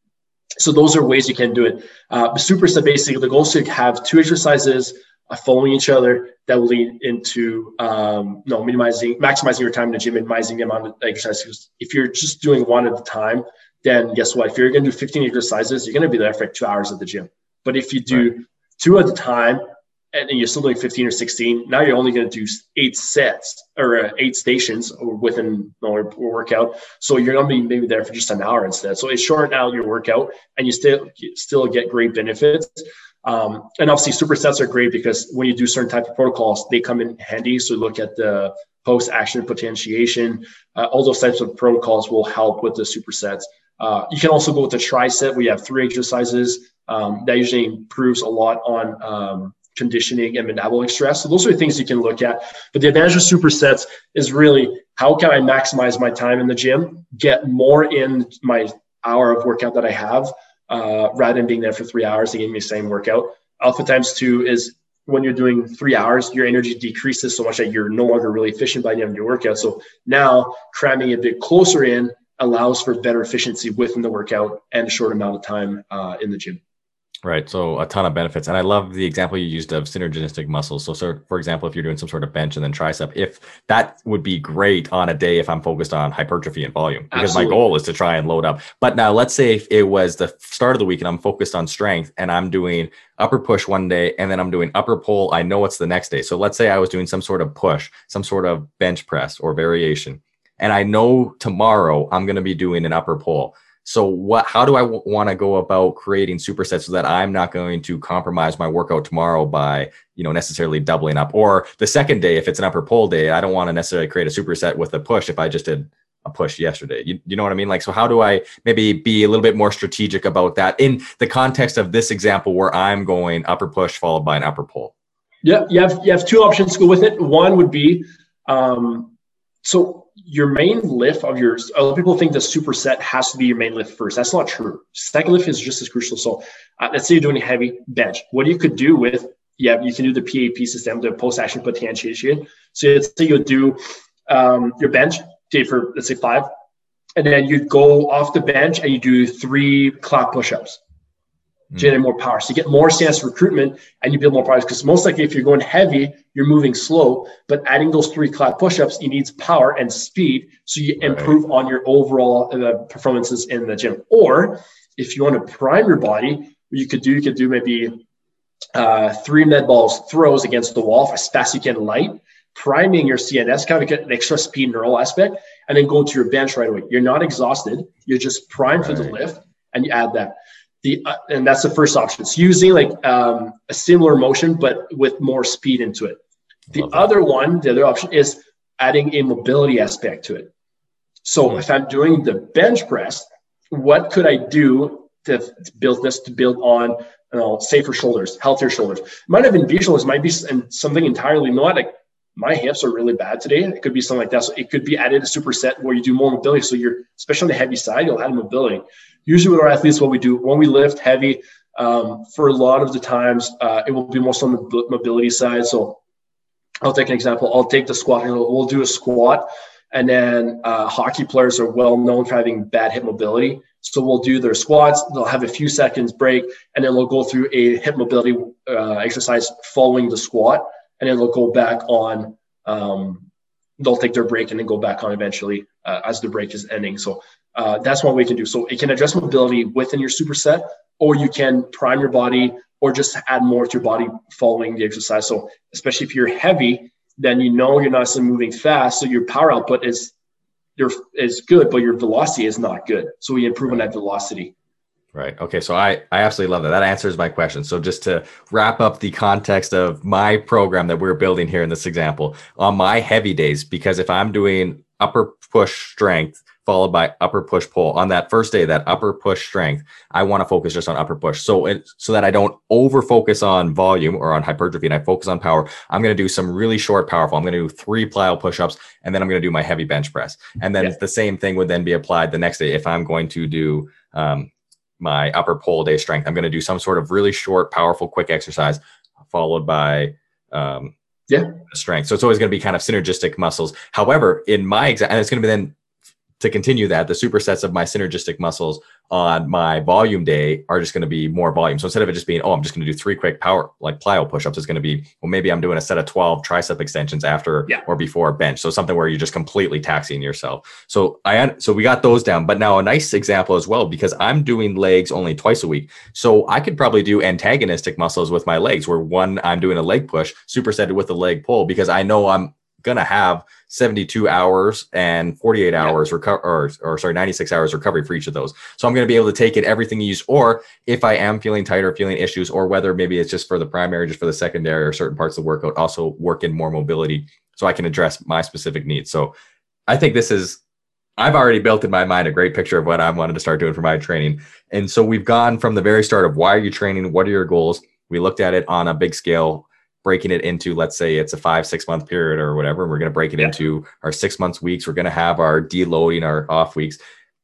So those are ways you can do it. Uh, the superset, basically, the goal is to have two exercises uh, following each other that will lead into um, no minimizing, maximizing your time in the gym, minimizing the amount of exercises. If you're just doing one at a time, then guess what? If you're going to do fifteen exercises, you're going to be there for like two hours at the gym. But if you do right. two at a time and you're still doing fifteen or sixteen, now you're only going to do eight sets or uh, eight stations within a workout. So you're going to be maybe there for just an hour instead. So it shorten out your workout and you still you still get great benefits. Um, and obviously supersets are great because when you do certain type of protocols, they come in handy. So look at the post-action potentiation. Uh, all those types of protocols will help with the supersets. Uh, you can also go with the tricep. We have three exercises. Um, that usually improves a lot on um, conditioning and metabolic stress. So those are the things you can look at. But the advantage of supersets is really how can I maximize my time in the gym, get more in my hour of workout that I have, uh, rather than being there for three hours and getting me the same workout. Alpha times two is when you're doing three hours, your energy decreases so much that you're no longer really efficient by the end of your workout. So now cramming a bit closer in allows for better efficiency within the workout and a short amount of time uh, in the gym. Right. So a ton of benefits. And I love the example you used of synergistic muscles. So, so for example, if you're doing some sort of bench and then tricep, if that would be great on a day if I'm focused on hypertrophy and volume, because Absolutely. My goal is to try and load up. But now let's say if it was the start of the week and I'm focused on strength and I'm doing upper push one day and then I'm doing upper pull, I know what's the next day. So let's say I was doing some sort of push, some sort of bench press or variation, and I know tomorrow I'm going to be doing an upper pull. So what, how do I w- want to go about creating supersets so that I'm not going to compromise my workout tomorrow by, you know, necessarily doubling up? Or the second day, if it's an upper pull day, I don't want to necessarily create a superset with a push if I just did a push yesterday. You, you know what I mean? Like, so how do I maybe be a little bit more strategic about that in the context of this example where I'm going upper push followed by an upper pull? Yeah, you have, you have two options to go with it. One would be, um, so your main lift of yours, a lot of people think the superset has to be your main lift first. That's not true. Second lift is just as crucial. So uh, let's say you're doing a heavy bench. What you could do with, yeah, you can do the P A P system, the post-action potentiation. So let's say you'll do um, your bench day for, let's say five, and then you go off the bench and you do three clap push-ups. generate more power. So you get more C N S recruitment and you build more power, because most likely if you're going heavy, you're moving slow, but adding those three clap push-ups, you need power and speed. So you right. improve on your overall uh, performances in the gym. Or if you want to prime your body, you could do, you could do maybe uh, three med balls throws against the wall as fast as you can light, priming your C N S, kind of get an extra speed neural aspect, and then go to your bench right away. You're not exhausted. You're just primed right. for the lift, and you add that. The uh, and that's the first option. It's using like um, a similar motion, but with more speed into it. The other one, the other option is adding a mobility aspect to it. So mm-hmm. if I'm doing the bench press, what could I do to, to build this, to build on, you know, safer shoulders, healthier shoulders? It might have been V shoulders, might be something entirely not like my hips are really bad today. It could be something like that. So it could be added a superset where you do more mobility. So you're, especially on the heavy side, you'll add mobility. Usually with our athletes, what we do when we lift heavy, um, for a lot of the times, uh, it will be most on the mobility side. So I'll take an example. I'll take the squat. We'll do a squat, and then uh, hockey players are well known for having bad hip mobility. So we'll do their squats. They'll have a few seconds break, and then we'll go through a hip mobility uh, exercise following the squat, and then they'll go back on. Um, they'll take their break and then go back on eventually uh, as the break is ending. So uh, that's what we can do. So it can address mobility within your superset, or you can prime your body, or just add more to your body following the exercise. So especially if you're heavy, then you know you're not necessarily moving fast. So your power output is your is good, but your velocity is not good. So we improve on that velocity. Right. Okay. So I, I absolutely love that. That answers my question. So just to wrap up the context of my program that we're building here in this example, on my heavy days, because if I'm doing upper push strength followed by upper push pull on that first day, that upper push strength, I want to focus just on upper push. So it, so that I don't over focus on volume or on hypertrophy and I focus on power, I'm going to do some really short powerful. I'm going to do three plyo push-ups, and then I'm going to do my heavy bench press. And then yeah. the same thing would then be applied the next day. If I'm going to do, um, my upper pull day strength, I'm going to do some sort of really short, powerful, quick exercise followed by um, yeah strength. So it's always going to be kind of synergistic muscles. However, in my exam, and it's going to be then to continue that, the supersets of my synergistic muscles on my volume day are just going to be more volume. So instead of it just being, oh, I'm just going to do three quick power, like plyo push-ups, it's going to be, well, maybe I'm doing a set of twelve tricep extensions after yeah. or before bench. So something where you're just completely taxing yourself. So I, so we got those down, but now a nice example as well, because I'm doing legs only twice a week. So I could probably do antagonistic muscles with my legs, where one, I'm doing a leg push supersetted with a leg pull, because I know I'm going to have seventy-two hours and forty-eight hours yeah. reco- or, or sorry, ninety-six hours recovery for each of those. So I'm going to be able to take it, everything you use, or if I am feeling tight or feeling issues, or whether maybe it's just for the primary, just for the secondary or certain parts of the workout, also work in more mobility so I can address my specific needs. So I think this is, I've already built in my mind a great picture of what I wanted to start doing for my training. And so we've gone from the very start of why are you training? What are your goals? We looked at it on a big scale, breaking it into, let's say it's a five, six month period or whatever. And we're going to break it yeah. into our six months weeks. We're going to have our deloading, our off weeks,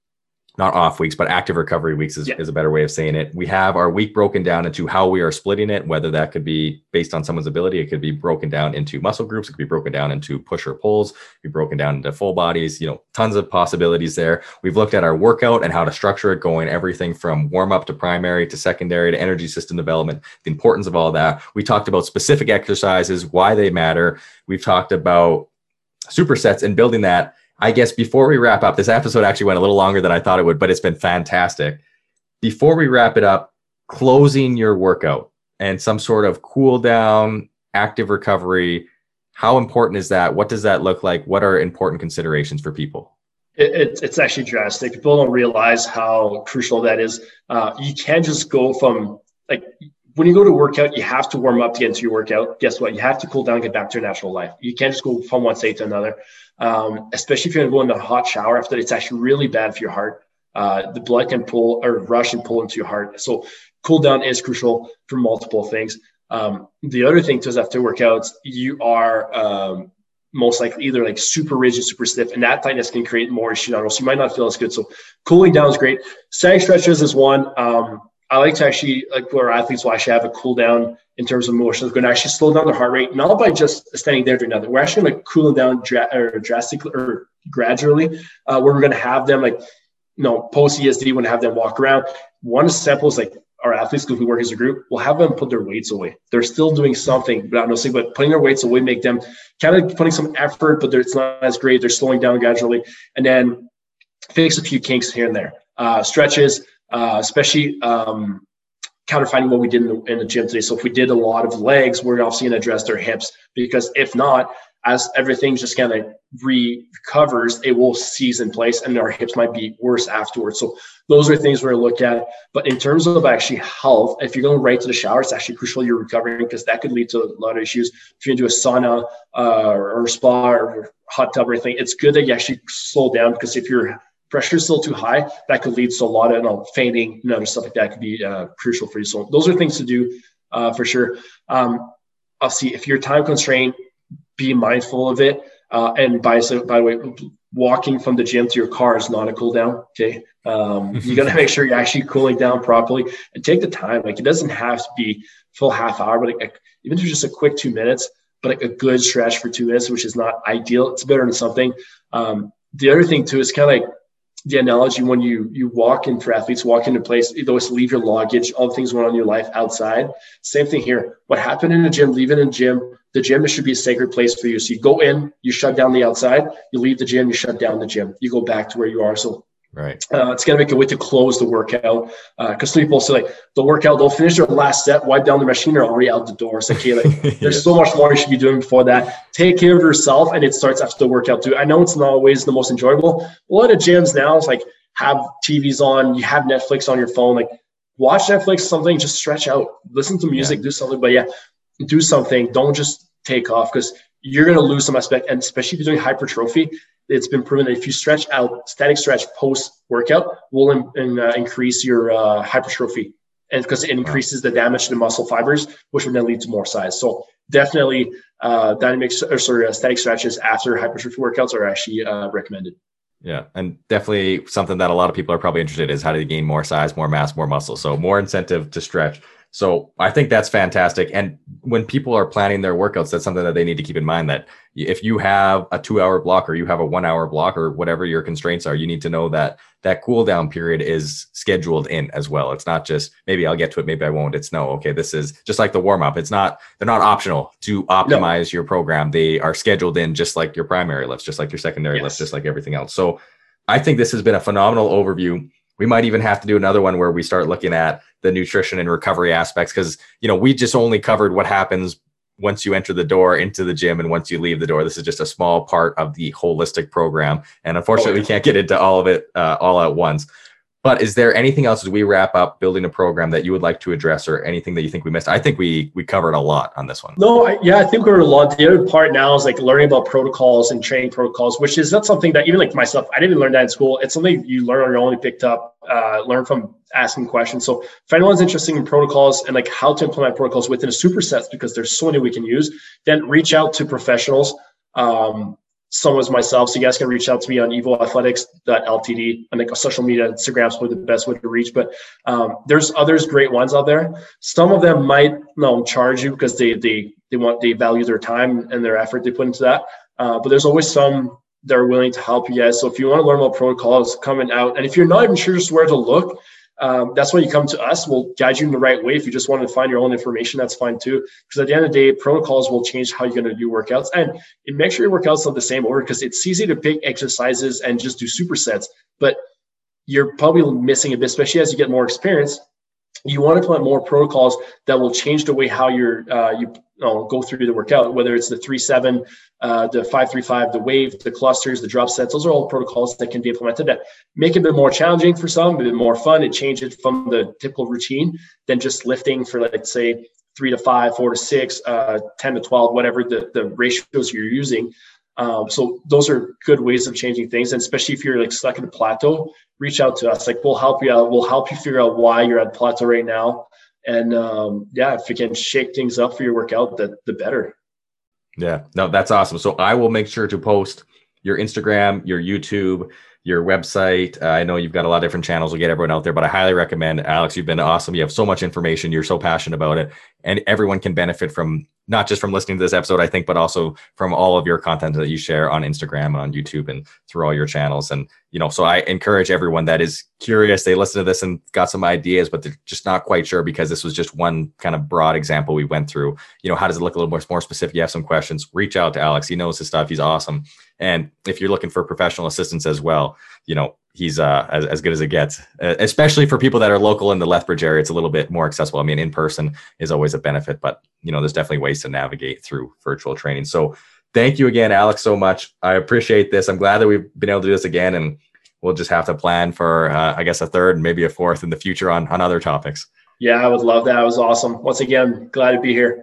not off weeks, but active recovery weeks is, yeah. is a better way of saying it. We have our week broken down into how we are splitting it, whether that could be based on someone's ability. It could be broken down into muscle groups. It could be broken down into push or pulls. It could be broken down into full bodies, you know, tons of possibilities there. We've looked at our workout and how to structure it, going everything from warm up to primary to secondary to energy system development, the importance of all that. We talked about specific exercises, why they matter. We've talked about supersets and building that. I guess before we wrap up, this episode actually went a little longer than I thought it would, but it's been fantastic. Before we wrap it up, closing your workout and some sort of cool down, active recovery, how important is that? What does that look like? What are important considerations for people? It, it, it's actually drastic. People don't realize how crucial that is. Uh, you can't just go from, like, when you go to workout, you have to warm up to get into your workout. Guess what? You have to cool down, get back to your natural life. You can't just go from one state to another. Um, especially if you're going to go into a hot shower after, it's actually really bad for your heart. Uh, the blood can pull or rush and pull into your heart. So cool down is crucial for multiple things. Um, the other thing too is after workouts, you are um, most likely either like super rigid, super stiff, and that tightness can create more issues. So you might not feel as good. So cooling down is great. Static stretches is one. Um, I like to actually, like where athletes will actually have a cool down in terms of motion. We're going to actually slow down their heart rate, not by just standing there doing nothing. We're actually going to cool them down dra- or drastically or gradually, uh, where we're going to have them like, you know, post E S D, when have them walk around. One example is like our athletes, because we work as a group, we'll have them put their weights away. They're still doing something, but not noticing, but putting their weights away, make them kind of putting some effort, but it's not as great. They're slowing down gradually. And then fix a few kinks here and there. Uh, stretches, uh, especially um, counterfinding what we did in the, in the gym today. So if we did a lot of legs, we're obviously going to address their hips, because if not, as everything just kind of recovers, it will seize in place and our hips might be worse afterwards. So those are things we're going to look at. But in terms of actually health, if you're going right to the shower, it's actually crucial you're recovering, because that could lead to a lot of issues. If you're going to do a sauna uh, or a spa or hot tub or anything, it's good that you actually slow down, because if your pressure is still too high, that could lead to a lot of you know, fainting and other stuff like that could be uh, crucial for you. So those are things to do uh, for sure. Um, obviously, if you're time constrained, be mindful of it. Uh, and by, so, by the way, walking from the gym to your car is not a cool down. Okay. Um, you got to make sure you're actually cooling down properly and take the time. Like, it doesn't have to be full half hour, but like, even if it's just a quick two minutes, but like a good stretch for two minutes, which is not ideal. It's better than something. Um, the other thing too, is kind of like the analogy when you, you walk in for athletes, walk into place, you always leave your luggage, all the things going on in your life outside. Same thing here. What happened in the gym, leave it in the gym. The gym should be a sacred place for you. So you go in, you shut down the outside, you leave the gym, you shut down the gym, you go back to where you are. So right, uh, it's going to make a way to close the workout. Because uh, people say, like, the workout, they'll finish their last set, wipe down the machine, they're already out the door. It's like, okay, like, there's yeah. so much more you should be doing before that. Take care of yourself, and it starts after the workout too. I know it's not always the most enjoyable. A lot of gyms now, it's like, have T Vs on, you have Netflix on your phone, like, watch Netflix, something, just stretch out, listen to music, yeah. do something. But yeah, do something. Don't just take off, because you're going to lose some aspect. And especially if you're doing hypertrophy, it's been proven that if you stretch out, static stretch post workout will in, in, uh, increase your uh, hypertrophy, and because it increases the damage to the muscle fibers, which would then lead to more size. So definitely uh, dynamic or sorry, uh, static stretches after hypertrophy workouts are actually uh, recommended. Yeah. And definitely something that a lot of people are probably interested in is how to gain more size, more mass, more muscle. So more incentive to stretch. So I think that's fantastic. And when people are planning their workouts, that's something that they need to keep in mind, that if you have a two hour block or you have a one hour block or whatever your constraints are, you need to know that that cool down period is scheduled in as well. It's not just, maybe I'll get to it, maybe I won't. It's no, okay, this is just like the warm up. It's not, they're not optional to optimize no. your program. They are scheduled in just like your primary lifts, just like your secondary yes. lifts, just like everything else. So I think this has been a phenomenal overview. We might even have to do another one where we start looking at the nutrition and recovery aspects, because, you know, we just only covered what happens once you enter the door into the gym and once you leave the door. This is just a small part of the holistic program. And unfortunately, oh, yeah. we can't get into all of it uh, all at once. But is there anything else as we wrap up building a program that you would like to address, or anything that you think we missed? I think we we covered a lot on this one. No, I, yeah, I think we covered a lot. The other part now is like learning about protocols and training protocols, which is not something that even like myself, I didn't even learn that in school. It's something you learn on your own, you picked up, uh, learn from asking questions. So if anyone's interested in protocols and like how to implement protocols within a supersets, because there's so many we can use, then reach out to professionals. Um, Someone as myself, so you guys can reach out to me on evo athletics dot l t d, and like social media, Instagram's probably the best way to reach. But um, there's others great ones out there. Some of them might you know, charge you because they they they want they value their time and their effort they put into that. Uh, but there's always some that are willing to help you guys. So if you want to learn about protocols, coming out, and if you're not even sure just where to look, Um, that's when you come to us. We'll guide you in the right way. If you just want to find your own information, that's fine too. Because at the end of the day, protocols will change how you're going to do workouts. And, and make sure your workouts are the same order, because it's easy to pick exercises and just do supersets. But you're probably missing a bit, especially as you get more experience. You want to implement more protocols that will change the way how you're, uh, you, you know, go through the workout, whether it's the three seven, uh, the five three five, the wave, the clusters, the drop sets. Those are all protocols that can be implemented that make it a bit more challenging for some, a bit more fun. It changes it from the typical routine than just lifting for, let's say, three to five, four to six, uh, ten to twelve, whatever the, the ratios you're using. Um, so those are good ways of changing things. And especially if you're like stuck in a plateau, reach out to us. Like, we'll help you out. We'll help you figure out why you're at plateau right now. And um, yeah, if you can shake things up for your workout, the, the better. Yeah, no, that's awesome. So I will make sure to post your Instagram, your YouTube, your website. Uh, I know you've got a lot of different channels. We'll get everyone out there, but I highly recommend, Alex, you've been awesome. You have so much information. You're so passionate about it. and everyone can benefit from not just from listening to this episode, I think, but also from all of your content that you share on Instagram and on YouTube and through all your channels. And, you know, so I encourage everyone that is curious, they listen to this and got some ideas, but they're just not quite sure, because this was just one kind of broad example we went through. You know, how does it look a little more, more specific? You have some questions, reach out to Alex. He knows his stuff. He's awesome. And if you're looking for professional assistance as well, you know, he's uh, as, as good as it gets, uh, especially for people that are local in the Lethbridge area. It's a little bit more accessible. I mean, in person is always a benefit, but, you know, there's definitely ways to navigate through virtual training. So thank you again, Alex, so much. I appreciate this. I'm glad that we've been able to do this again, and we'll just have to plan for, uh, I guess, a third and maybe a fourth in the future on, on other topics. Yeah, I would love that. It was awesome. Once again, glad to be here.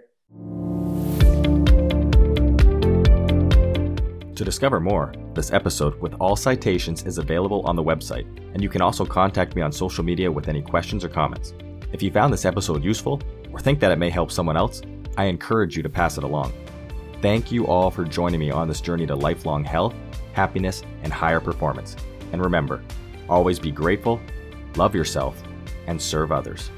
To discover more, this episode with all citations is available on the website, and you can also contact me on social media with any questions or comments. If you found this episode useful or think that it may help someone else, I encourage you to pass it along. Thank you all for joining me on this journey to lifelong health, happiness, and higher performance. And remember, always be grateful, love yourself, and serve others.